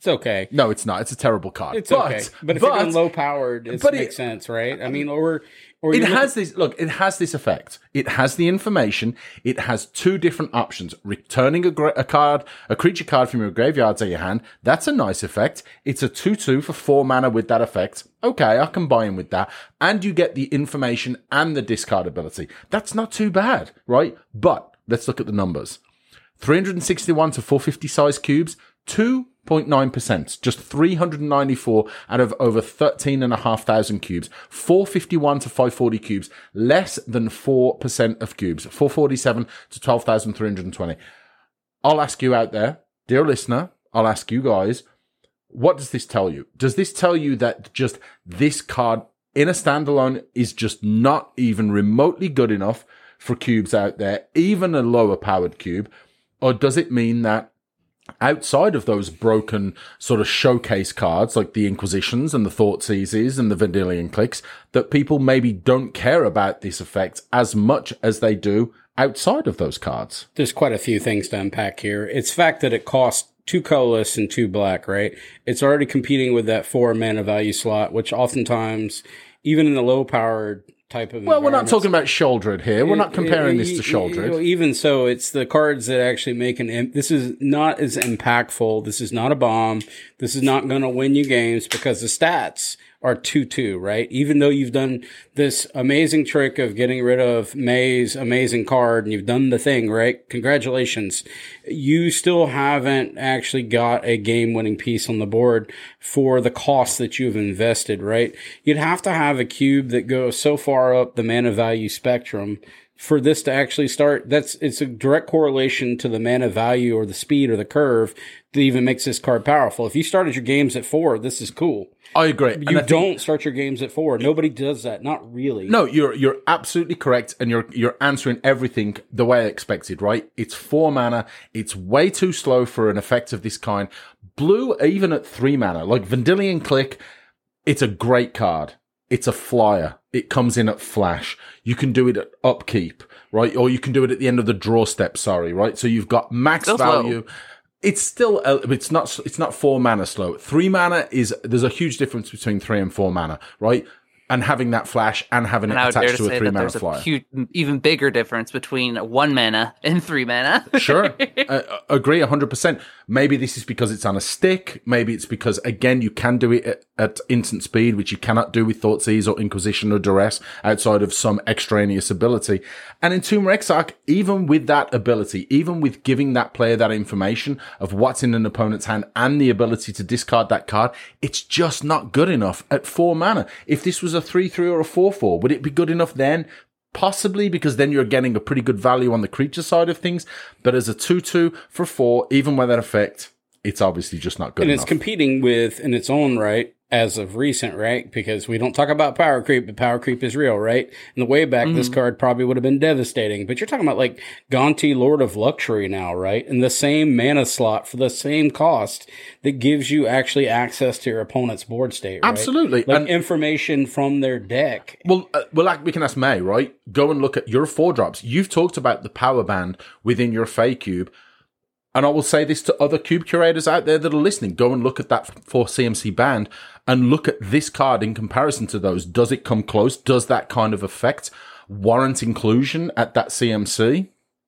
It's okay. No, it's not. It's a terrible card. It's but, okay. But if but, you're doing low powered, it but makes it, sense, right? I mean, or or it you look has this look. It has this effect. It has the information. It has two different options: returning a, gra- a card, a creature card from your graveyard to your hand. That's a nice effect. It's a two-two for four mana with that effect. Okay, I can buy in with that. And you get the information and the discard ability. That's not too bad, right? But let's look at the numbers. three hundred sixty-one to four fifty size cubes, two point nine percent, just three hundred ninety-four out of over thirteen and a half thousand cubes, four fifty-one to five forty cubes, less than four percent of cubes, four forty-seven to twelve thousand three hundred twenty. I'll ask you out there, dear listener, I'll ask you guys, what does this tell you? Does this tell you that just this card in a standalone is just not even remotely good enough for cubes out there, even a lower powered cube? Or does it mean that outside of those broken sort of showcase cards like the Inquisitions and the Thoughtseizes and the Vendilion Clicks, that people maybe don't care about this effect as much as they do outside of those cards? There's quite a few things to unpack here. It's the fact that it costs two colorless and two black, right? It's already competing with that four mana value slot, which oftentimes, even in the low powered type of well, we're not talking about Sheoldred here. We're not comparing it, it, this to Sheoldred. Even so, it's the cards that actually make an... Im- this is not as impactful. This is not a bomb. This is not going to win you games because the stats are two two, right? Even though you've done this amazing trick of getting rid of May's amazing card and you've done the thing, right? Congratulations. You still haven't actually got a game-winning piece on the board for the cost that you've invested, right? You'd have to have a cube that goes so far up the mana value spectrum for this to actually start. That's, it's a direct correlation to the mana value or the speed or the curve that even makes this card powerful. If you started your games at four, this is cool. I agree. You and I don't think, start your games at four. Nobody does that. Not really. No, you're you're absolutely correct, and you're you're answering everything the way I expected. Right? It's four mana. It's way too slow for an effect of this kind. Blue, even at three mana, like Vendilion Click, it's a great card. It's a flyer. It comes in at flash. You can do it at upkeep, right? Or you can do it at the end of the draw step. Sorry, right? So you've got max Still value. slow. It's still, uh, it's not, it's not four mana slow. Three mana is, there's a huge difference between three and four mana, right? And having that flash and having And it I would dare attached to to a say three that mana there's flyer. a huge, even bigger difference between one mana and three mana. Sure. uh, agree one hundred percent. Maybe this is because it's on a stick. Maybe it's because, again, you can do it at, at instant speed, which you cannot do with Thoughtseize or Inquisition or Duress outside of some extraneous ability. And in Tomb Exarch, even with that ability, even with giving that player that information of what's in an opponent's hand and the ability to discard that card, it's just not good enough at four mana. If this was a three three or a four four, would it be good enough then? Possibly, because then you're getting a pretty good value on the creature side of things. But as a two two for four, even with that effect, it's obviously just not good and enough. And it's competing with, in its own right, as of recent, right? Because we don't talk about power creep, but power creep is real, right? In the way back, mm-hmm. this card probably would have been devastating. But you're talking about like Gonti, Lord of Luxury now, right? And the same mana slot for the same cost that gives you actually access to your opponent's board state, right? Absolutely. Like and information from their deck. Well, uh, well, like we can ask May, right? Go and look at your four drops. You've talked about the power band within your Fey Cube. And I will say this to other cube curators out there that are listening. Go and look at that four C M C band and look at this card in comparison to those. Does it come close? Does that kind of effect warrant inclusion at that C M C?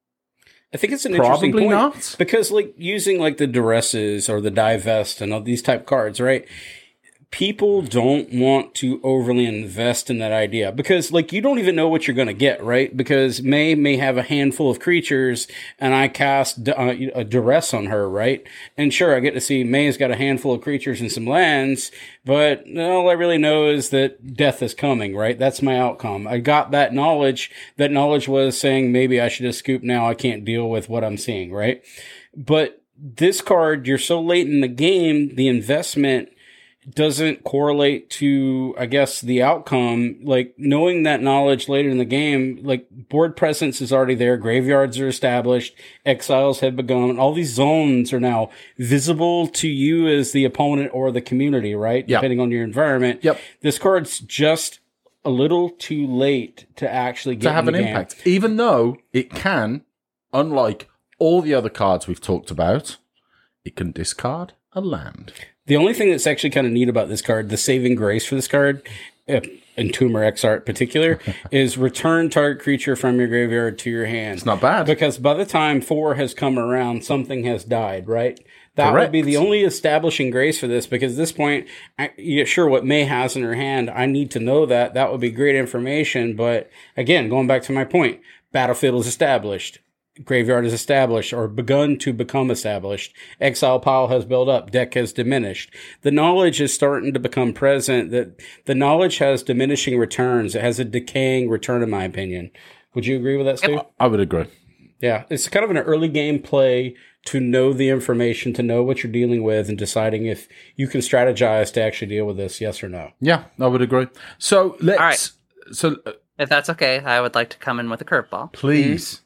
I think it's an Probably interesting point. Not. Because like using like the Duresses or the Divest and all these type cards, right? People don't want to overly invest in that idea because, like, you don't even know what you're going to get, right? Because May may have a handful of creatures and I cast uh, a duress on her, right? And sure, I get to see May's got a handful of creatures and some lands, but all I really know is that death is coming, right? That's my outcome. I got that knowledge. That knowledge was saying maybe I should just scoop now. I can't deal with what I'm seeing, right? But this card, you're so late in the game, the investment doesn't correlate to, I guess, the outcome. Like, knowing that knowledge later in the game, like, board presence is already there, graveyards are established, exiles have begun, all these zones are now visible to you as the opponent or the community, right? Yep. Depending on your environment. Yep. This card's just a little too late to actually get to have in an the impact. game. Even though it can, unlike all the other cards we've talked about, it can discard a land. The only thing that's actually kind of neat about this card, the saving grace for this card, uh, Entomber Exarch in particular, is return target creature from your graveyard to your hand. It's not bad. Because by the time four has come around, something has died, right? That Correct. would be the only establishing grace for this, because at this point, I, yeah, sure, what May has in her hand, I need to know that. That would be great information. But again, going back to my point, battlefield is established. Graveyard is established or begun to become established. Exile pile has built up. Deck has diminished. The knowledge is starting to become present. That the knowledge has diminishing returns. It has a decaying return, in my opinion. Would you agree with that, Stu? I would agree. Yeah, it's kind of an early game play to know the information, to know what you're dealing with, and deciding if you can strategize to actually deal with this, yes or no. Yeah, I would agree. So let's. All right. So uh, If that's okay, I would like to come in with a curveball. please.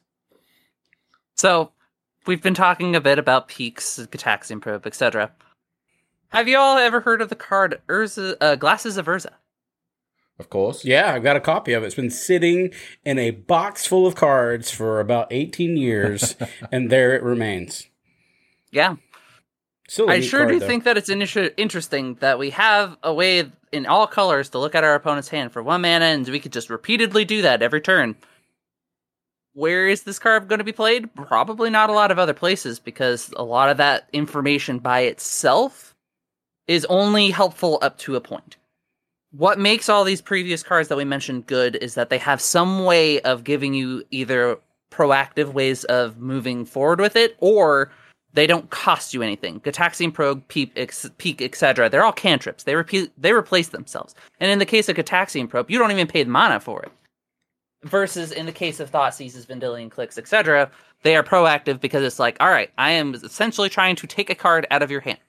So, we've been talking a bit about peaks, Gitaxian Probe, et cetera. Have you all ever heard of the card Urza, uh, Glasses of Urza? Of course. Yeah, I've got a copy of it. It's been sitting in a box full of cards for about eighteen years, and there it remains. Yeah. Still a I neat sure card, do though. think that it's initi- interesting that we have a way in all colors to look at our opponent's hand for one mana, and we could just repeatedly do that every turn. Where is this card going to be played? Probably not a lot of other places, because a lot of that information by itself is only helpful up to a point. What makes all these previous cards that we mentioned good is that they have some way of giving you either proactive ways of moving forward with it, or they don't cost you anything. Gitaxian Probe, Peep, ex- Peak, et cetera. They're all cantrips. They repeat, they replace themselves. And in the case of Gitaxian Probe, you don't even pay the mana for it. Versus in the case of Thoughtseizes, Vendilion Clicks, et cetera, they are proactive because it's like, all right, I am essentially trying to take a card out of your hand.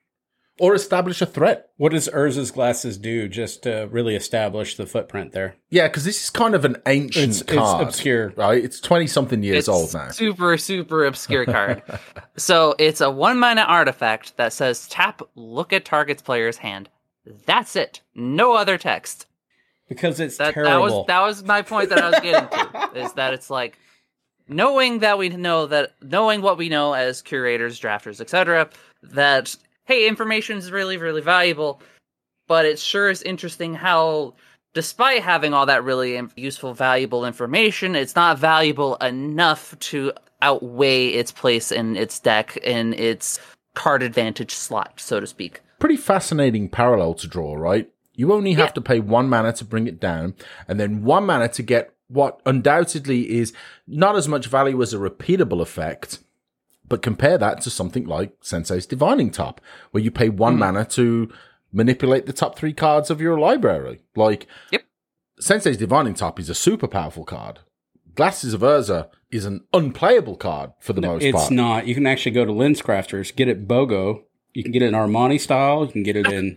Or establish a threat. What does Urza's Glasses do just to really establish the footprint there? Yeah, because this is kind of an ancient It's, it's card. obscure. Right? It's twenty-something years It's old now. Super, super obscure card. So it's a one-mana artifact that says, tap, look at target's player's hand. That's it. No other text. Because it's That, terrible. that was that was my point that I was getting to, is that it's like, knowing that we know that, knowing what we know as curators, drafters, et cetera, that, hey, information is really, really valuable, but it sure is interesting how, despite having all that really useful, valuable information, it's not valuable enough to outweigh its place in its deck, in its card advantage slot, so to speak. Pretty fascinating parallel to draw, right? You only have Yeah. to pay one mana to bring it down, and then one mana to get what undoubtedly is not as much value as a repeatable effect, but compare that to something like Sensei's Divining Top, where you pay one Mm-hmm. mana to manipulate the top three cards of your library. Like, Yep. Sensei's Divining Top is a super powerful card. Glasses of Urza is an unplayable card for the most It's part. not. You can actually go to Lens Crafters, get it BOGO. You can get it in Armani style. You can get it in...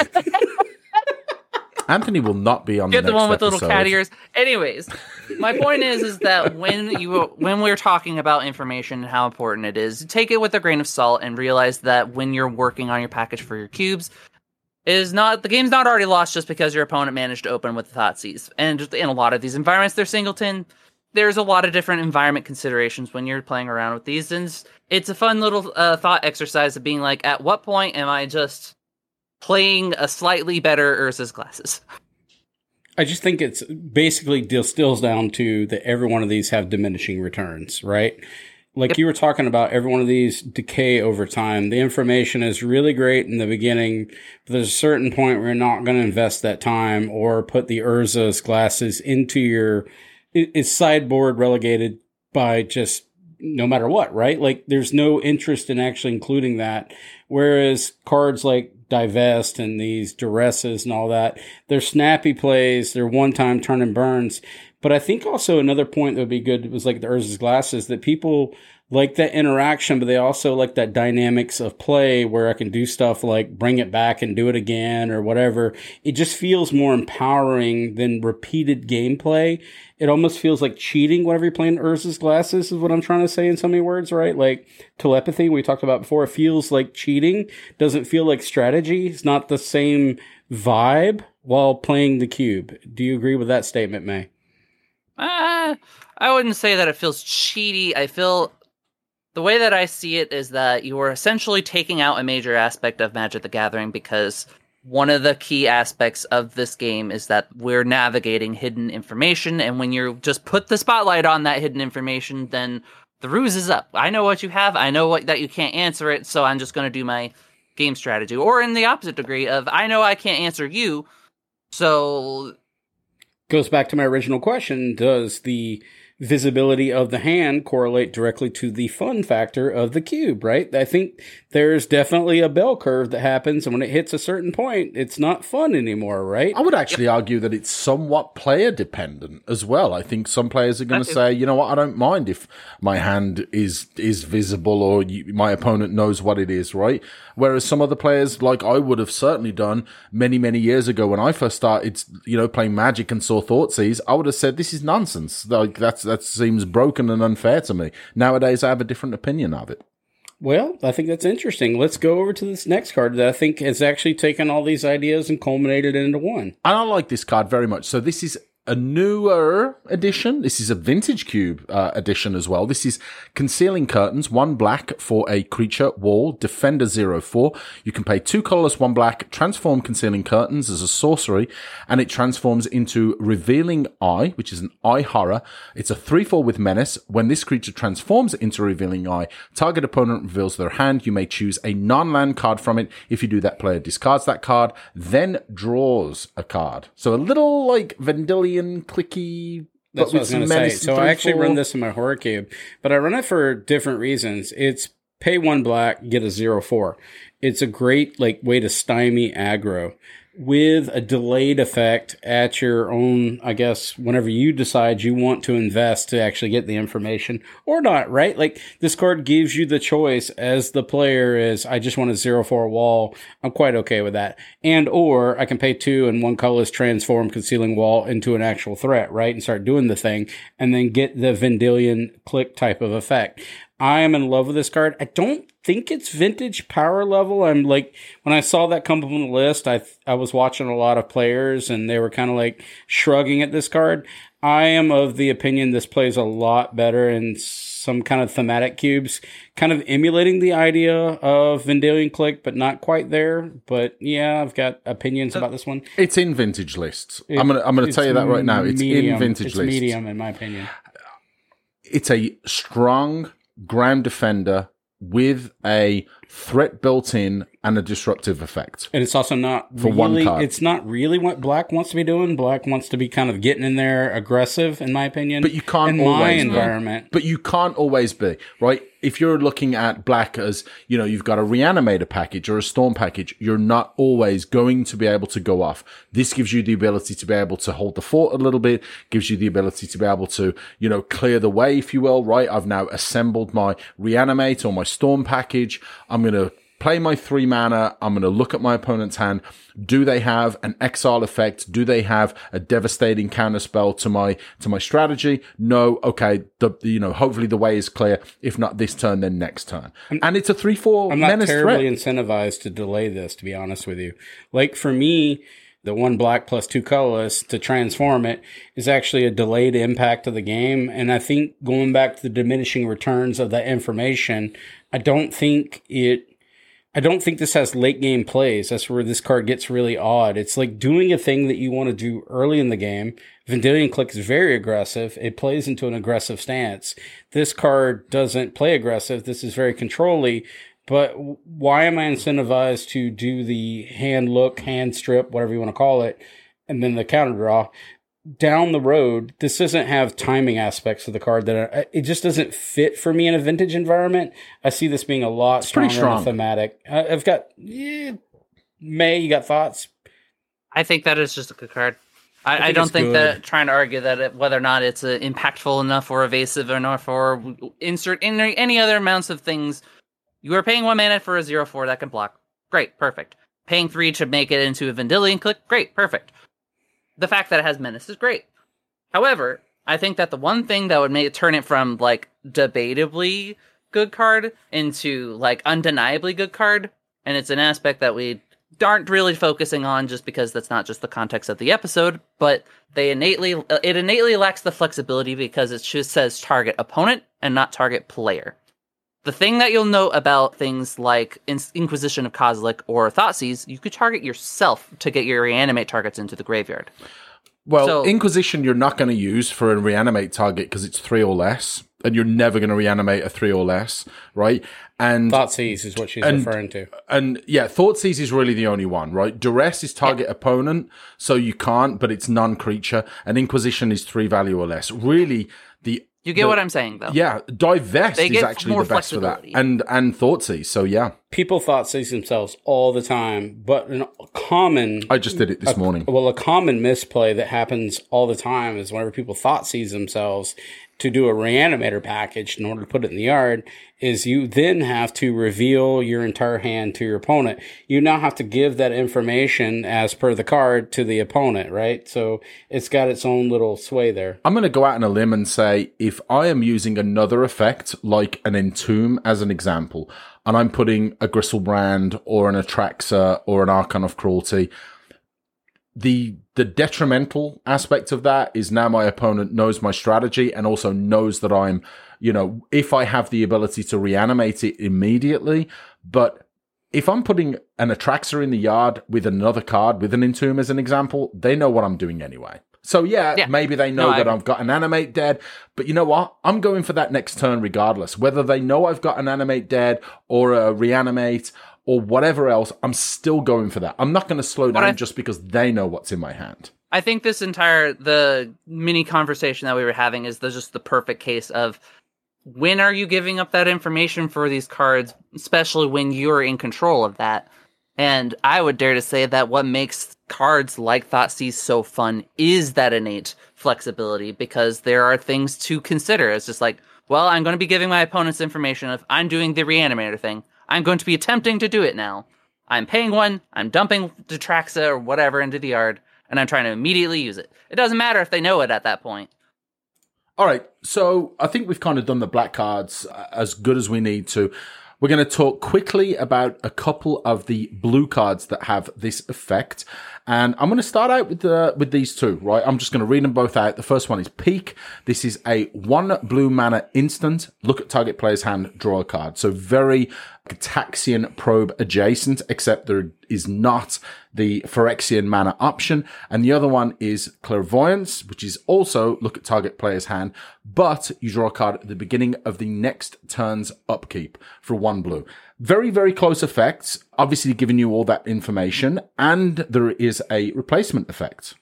Anthony will not be on Get the the next one with the episode. little cat ears. Anyways, my point is, is that when you when we're talking about information and how important it is, take it with a grain of salt and realize that when you're working on your package for your cubes, is not the game's not already lost just because your opponent managed to open with the Thoughtseize. And in a lot of these environments, they're singleton. There's a lot of different environment considerations when you're playing around with these, and it's a fun little uh, thought exercise of being like, at what point am I just playing a slightly better Urza's Glasses? I just think it's basically distills down to that every one of these have diminishing returns, right? Like Yep. you were talking about, every one of these decay over time. The information is really great in the beginning, but there's a certain point where you're not going to invest that time or put the Urza's Glasses into your... it- It's sideboard relegated by just no matter what, right? Like there's no interest in actually including that. Whereas cards like Divest and these Duresses and all that, they're snappy plays, they're one-time turn and burns. But I think also another point that would be good was like the Urza's Glasses, that people like that interaction, but they also like that dynamics of play where I can do stuff like bring it back and do it again or whatever. It just feels more empowering than repeated gameplay. It almost feels like cheating whenever you're playing Urza's Glasses is what I'm trying to say in so many words, right? Like telepathy we talked about before, it feels like cheating. Doesn't feel like strategy. It's not the same vibe while playing the cube. Do you agree with that statement, May? Uh, I wouldn't say that it feels cheaty. I feel The way that I see it is that you are essentially taking out a major aspect of Magic the Gathering, because one of the key aspects of this game is that we're navigating hidden information, and when you just put the spotlight on that hidden information, then the ruse is up. I know what you have, I know what, that you can't answer it, so I'm just going to do my game strategy. Or in the opposite degree of, I know I can't answer you, so... Goes back to my original question, does the visibility of the hand correlate directly to the fun factor of the cube, right? I think there's definitely a bell curve that happens, and when it hits a certain point, it's not fun anymore, right? I would actually argue that it's somewhat player dependent as well. I think some players are going to say, you know what, I don't mind if my hand is is visible or you, my opponent knows what it is, right? Whereas some other players, like I would have certainly done many, many years ago when I first started, you know, playing Magic and saw Thoughtseize, I would have said, this is nonsense. Like, that's that seems broken and unfair to me. Nowadays, I have a different opinion of it. Well, I think that's interesting. Let's go over to this next card that I think has actually taken all these ideas and culminated into one. And I like this card very much. So this is a newer edition. This is a Vintage Cube uh, edition as well. This is Concealing Curtains, one black for a creature, wall, Defender zero four. You can pay two colorless, one black, transform Concealing Curtains as a sorcery, and it transforms into Revealing Eye, which is an eye horror. It's a three four with Menace. When this creature transforms into Revealing Eye, target opponent reveals their hand. You may choose a non-land card from it. If you do that, player discards that card, then draws a card. So a little like Vendilion clicky, that's but what I was going to say. So I actually four. run this in my horror cube, but I run it for different reasons. It's pay one black, get a zero four. It's a great like way to stymie aggro with a delayed effect at your own, I guess, whenever you decide you want to invest to actually get the information or not, right? Like this card gives you the choice as the player is, I just want a zero four wall. I'm quite okay with that. And, or I can pay two and one colorless transform Concealing Wall into an actual threat, right? And start doing the thing and then get the Vendilion click type of effect. I am in love with this card. I don't think it's vintage power level. I'm like, when I saw that come up on the list, I I was watching a lot of players and they were kind of like shrugging at this card. I am of the opinion this plays a lot better in some kind of thematic cubes, kind of emulating the idea of Vendilion Click, but not quite there. But yeah, I've got opinions about this one. It's in vintage lists. It, I'm gonna I'm gonna tell you that right now. It's medium, in vintage it's lists. Medium, in my opinion. It's a strong ground defender with a threat built in and a disruptive effect. And it's also not for really, one card. It's not really what Black wants to be doing. Black wants to be kind of getting in there aggressive, in my opinion. But you can't in always my be. environment. But you can't always be, right? If you're looking at Black as, you know, you've got a Reanimator package or a Storm package, you're not always going to be able to go off. This gives you the ability to be able to hold the fort a little bit, gives you the ability to be able to, you know, clear the way, if you will, right? I've now assembled my Reanimate or my Storm package. I'm going to play my three mana. I'm going to look at my opponent's hand. Do they have an exile effect? Do they have a devastating counterspell to my, to my strategy? No. Okay. The, you know, hopefully the way is clear. If not this turn, then next turn. I'm, and it's a three, four I'm not menace terribly threat. incentivized to delay this, to be honest with you. Like for me, the one black plus two colorless to transform it is actually a delayed impact of the game. And I think going back to the diminishing returns of that information, I don't think it, I don't think this has late game plays. That's where this card gets really odd. It's like doing a thing that you want to do early in the game. Vendilion Click is very aggressive. It plays into an aggressive stance. This card doesn't play aggressive. This is very control-y. But why am I incentivized to do the hand look, hand strip, whatever you want to call it, and then the counter draw? Down the road, this doesn't have timing aspects of the card that are, it just doesn't fit for me in a vintage environment. I see this being a lot It's stronger pretty strong. and thematic. I, I've got, yeah, May, you got thoughts? I think that is just a good card. I, I I, think don't it's think good. that trying to argue that it, whether or not it's uh, impactful enough or evasive enough or insert in any other amounts of things. You are paying one mana for a zero four that can block. Great, perfect. Paying three to make it into a Vendilion Click. Great, perfect. The fact that it has Menace is great. However, I think that the one thing that would make it turn it from like debatably good card into like undeniably good card, and it's an aspect that we aren't really focusing on just because that's not just the context of the episode, but they innately it innately lacks the flexibility because it just says target opponent and not target player. The The thing that you'll note about things like In- Inquisition of Kozilek or Thoughtseize, you could target yourself to get your reanimate targets into the graveyard. Well, So- Inquisition you're not going to use for a reanimate target because it's three or less, and you're never going to reanimate a three or less, right? And Thoughtseize is what she's and- referring to. And yeah, Thoughtseize is really the only one, right? Duress is target Yeah. opponent, so you can't, but it's non-creature. And Inquisition is three value or less. Really, the You get the- what I'm saying, though. yeah, Divest They is get actually more the best for that, flexibility. and and Thoughtseize. So yeah, People Thoughtseize themselves all the time, but a common I just did it this morning. well, a common misplay that happens all the time is whenever people Thoughtseize themselves to do a reanimator package in order to put it in the yard, is you then have to reveal your entire hand to your opponent. You now have to give that information as per the card to the opponent, right? So it's got its own little sway there. I'm going to go out on a limb and say if I am using another effect, like an Entomb as an example, and I'm putting a Gristlebrand or an Atraxa or an Archon of Cruelty, the the detrimental aspect of that is now my opponent knows my strategy and also knows that I'm, you know, if I have the ability to reanimate it immediately, but if I'm putting an Atraxa in the yard with another card, with an Entomb as an example, they know what I'm doing anyway. So yeah, Yeah. maybe they know No, I that agree. I've got an animate dead, but you know what? I'm going for that next turn regardless. Whether they know I've got an animate dead or a reanimate or whatever else, I'm still going for that. I'm not going to slow down I- just because they know what's in my hand. I think this entire the mini conversation that we were having is the, just the perfect case of when are you giving up that information for these cards, especially when you're in control of that. And I would dare to say that what makes cards like Thoughtseize so fun is that innate flexibility, because there are things to consider. It's just like, well, I'm going to be giving my opponents information if I'm doing the reanimator thing. I'm going to be attempting to do it now. I'm paying one, I'm dumping Detraxa or whatever into the yard, and I'm trying to immediately use it. It doesn't matter if they know it at that point. All right, so I think we've kind of done the black cards uh, as good as we need to. We're going to talk quickly about a couple of the blue cards that have this effect. And I'm going to start out with the with these two, right? I'm just going to read them both out. The first one is Peak. This is a one blue mana instant. Look at target player's hand, draw a card. So very Gitaxian Probe adjacent, except there is not the Phyrexian mana option. And the other one is Clairvoyance, which is also look at target player's hand, but you draw a card at the beginning of the next turn's upkeep for one blue. Very, very close effects, obviously giving you all that information, and there is a replacement effect.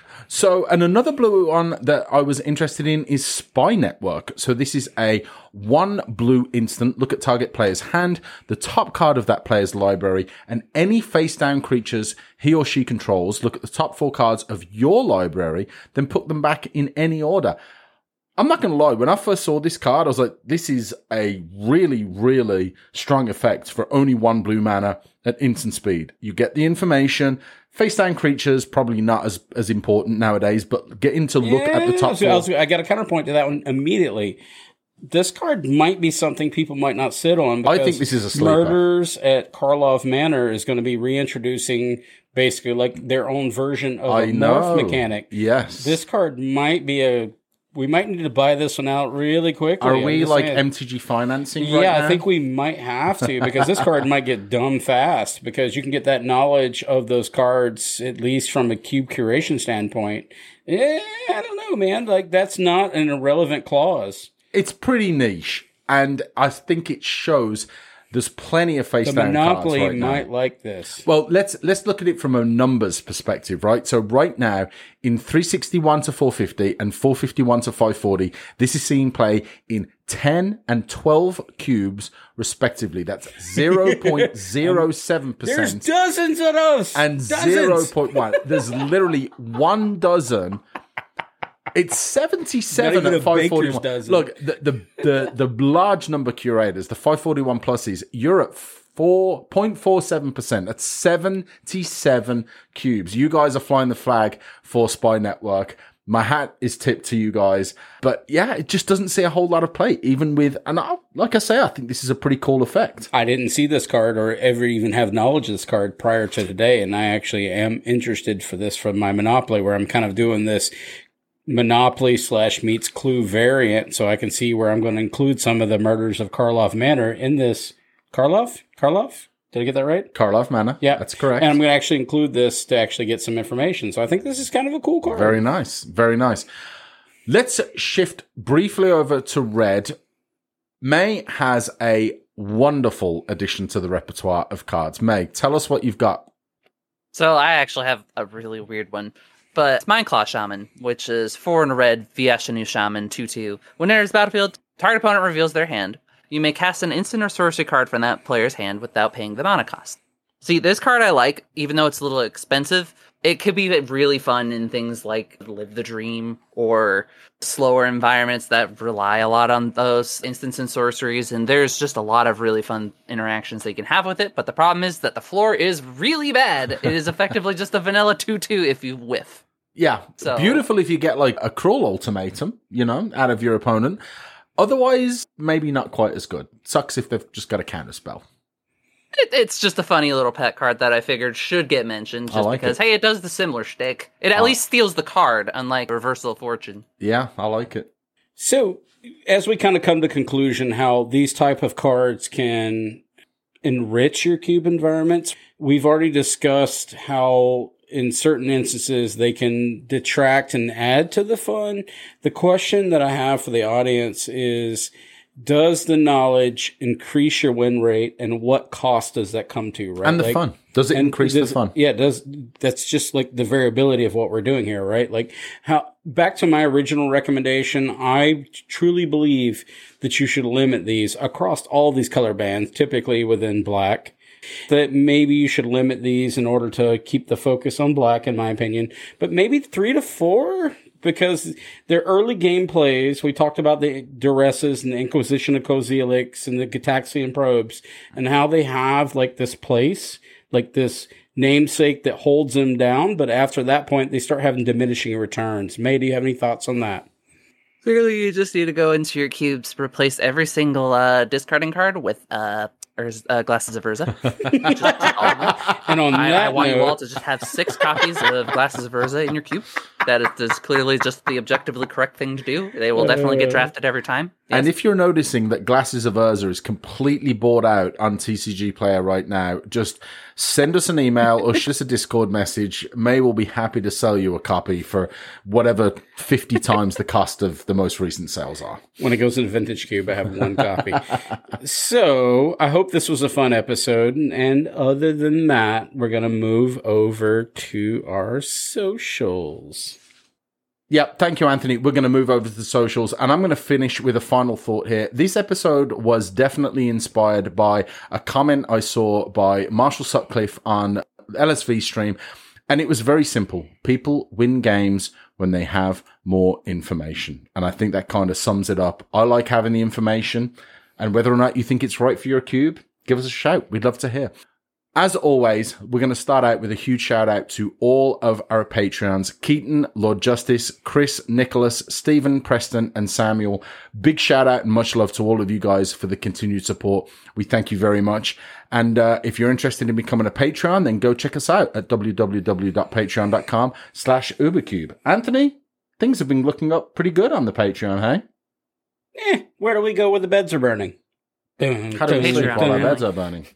So, and another blue one that I was interested in is Spy Network. So this is a one blue instant. Look at target player's hand, the top card of that player's library, and any face down creatures he or she controls. Look at the top four cards of your library, then put them back in any order. I'm not going to lie, when I first saw this card, I was like, this is a really, really strong effect for only one blue mana at instant speed. You get the information. Face down creatures, probably not as, as important nowadays, but getting to look Yeah, at the top I, was- four. I, was- I got a counterpoint to that one immediately. This card might be something people might not sit on. I because think this is a sleeper. Murders at Karlov Manor is going to be reintroducing basically like their own version of I a know. morph mechanic. Yes. This card might be a. We might need to buy this one out really quickly. Are I'm we just like saying. M T G financing right Yeah, now? I think we might have to because this card might get dumb fast because you can get that knowledge of those cards at least from a cube curation standpoint. Yeah, I don't know, man. Like that's not an irrelevant clause. It's pretty niche, and I think it shows there's plenty of face The down Monopoly cards right now. might like this. Well, let's let's look at it from a numbers perspective, right? So right now, in three sixty-one to four fifty and four fifty-one to five forty, this is seeing play in ten and twelve cubes, respectively. That's zero point zero seven There's percent dozens of those. and dozens. zero point one. There's literally one dozen. It's seventy-seven Not even at a five baker's forty-one. dozen. Look, the, the the the large number curators, the five forty-one pluses, you're at four point four seven percent. That's seventy-seven cubes. You guys are flying the flag for Spy Network. My hat is tipped to you guys. But yeah, it just doesn't see a whole lot of play, even with, and I, like I say, I think this is a pretty cool effect. I didn't see this card or ever even have knowledge of this card prior to today, and I actually am interested for this from my Monopoly, where I'm kind of doing this Monopoly slash meets Clue variant, so I can see where I'm going to include some of the murders of Karloff Manor in this. Karloff? Karloff? Did I get that right? Karloff Manor. Yeah. That's correct. And I'm going to actually include this to actually get some information. So I think this is kind of a cool card. Very nice. Very nice. Let's shift briefly over to red. May has a wonderful addition to the repertoire of cards. May, tell us what you've got. So I actually have a really weird one. But it's Mindclaw Shaman, which is four in a red, Viashanu Shaman, two two. When it enters the battlefield, target opponent reveals their hand. You may cast an instant or sorcery card from that player's hand without paying the mana cost. See, this card I like, even though it's a little expensive. It could be really fun in things like Live the Dream or slower environments that rely a lot on those instants and sorceries, and there's just a lot of really fun interactions that you can have with it, but the problem is that the floor is really bad. It is effectively just a vanilla two two if you whiff. Yeah, So- beautiful if you get like a cruel ultimatum, you know, out of your opponent. Otherwise, maybe not quite as good. Sucks if they've just got a counter spell. It, it's just a funny little pet card that I figured should get mentioned, just like because, it. hey, it does the similar shtick. It at Oh. least steals the card, unlike Reversal of Fortune. Yeah, I like it. So, as we kind of come to conclusion, how these type of cards can enrich your cube environments, we've already discussed how in certain instances they can detract and add to the fun. The question that I have for the audience is, does the knowledge increase your win rate, and what cost does that come to, right? And the Like, fun. Does it and increase does- the fun? Yeah, it does. That's just like the variability of what we're doing here, right? Like how, back to my original recommendation, I truly believe that you should limit these across all these color bands, typically within black. That maybe you should limit these in order to keep the focus on black, in my opinion. But maybe three to four, because their early game plays, we talked about the Duresses and the Inquisition of Kozilix and the Gitaxian Probes, and how they have like this place, like this namesake that holds them down. But after that point, they start having diminishing returns. May, do you have any thoughts on that? Clearly, you just need to go into your cubes, replace every single uh, discarding card with uh, Urs- uh, Glasses of Urza. Just all of them. And on I, that I want note, you all to just have six copies of Glasses of Urza in your cube. That is, is clearly just the objectively correct thing to do. They will definitely get drafted every time. Yes. And if you're noticing that Glasses of Urza is completely bought out on T C G Player right now, just send us an email or shoot us a Discord message. May will be happy to sell you a copy for whatever fifty times the cost of the most recent sales are. when it goes into Vintage Cube, I have one copy. So I hope this was a fun episode. And other than that, we're going to move over to our socials. Yeah, thank you, Anthony. We're going to move over to the socials, and I'm going to finish with a final thought here. This episode was definitely inspired by a comment I saw by Marshall Sutcliffe on L S V stream, and it was very simple. People win games when they have more information, and I think that kind of sums it up. I like having the information, and whether or not you think it's right for your cube, give us a shout. We'd love to hear. As always, we're going to start out with a huge shout out to all of our Patreons, Keaton, Lord Justice, Chris, Nicholas, Stephen, Preston, and Samuel. Big shout out and much love to all of you guys for the continued support. We thank you very much. And uh, if you're interested in becoming a Patreon, then go check us out at www.patreon.com slash ubercube. Anthony, things have been looking up pretty good on the Patreon, hey? Eh, where do we go when the beds are burning? How do we sleep Patreon, while our really. beds are burning?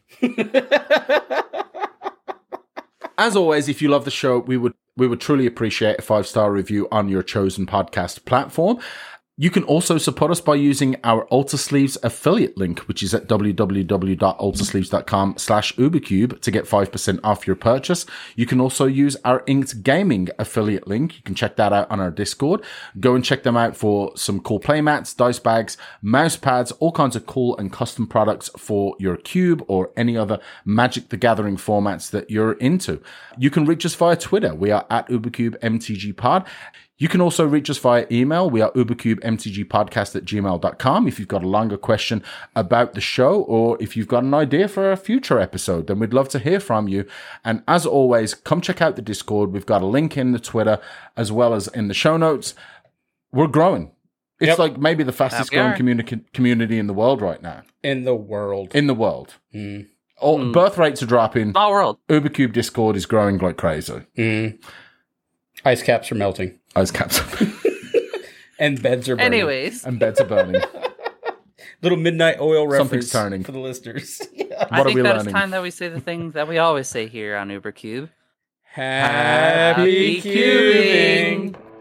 As always, if you love the show, we would we would truly appreciate a five-star review on your chosen podcast platform. You can also support us by using our Ultasleeves affiliate link, which is at www.ultasleeves.com slash ubercube to get five percent off your purchase. You can also use our Inked Gaming affiliate link. You can check that out on our Discord. Go and check them out for some cool playmats, dice bags, mouse pads, all kinds of cool and custom products for your cube or any other Magic the Gathering formats that you're into. You can reach us via Twitter. We are at ubercubemtgpod. You can also reach us via email. We are ubercubemtgpodcast at gmail dot com. If you've got a longer question about the show, or if you've got an idea for a future episode, then we'd love to hear from you. And as always, come check out the Discord. We've got a link in the Twitter as well as in the show notes. We're growing. It's Yep. like maybe the fastest Yep, we growing are. communi- community in the world right now. In the world. In the world. Mm. All, Mm. Birth rates are dropping. Small world. Ubercube Discord is growing like crazy. Mm. Ice caps are melting. Ice caps. And beds are burning. Anyways, And beds are burning. Little midnight oil reference Something's turning. for the listeners. What I are think we that learning? it's time that we say the thing that we always say here on Ubercube. Happy Happy cubing! cubing!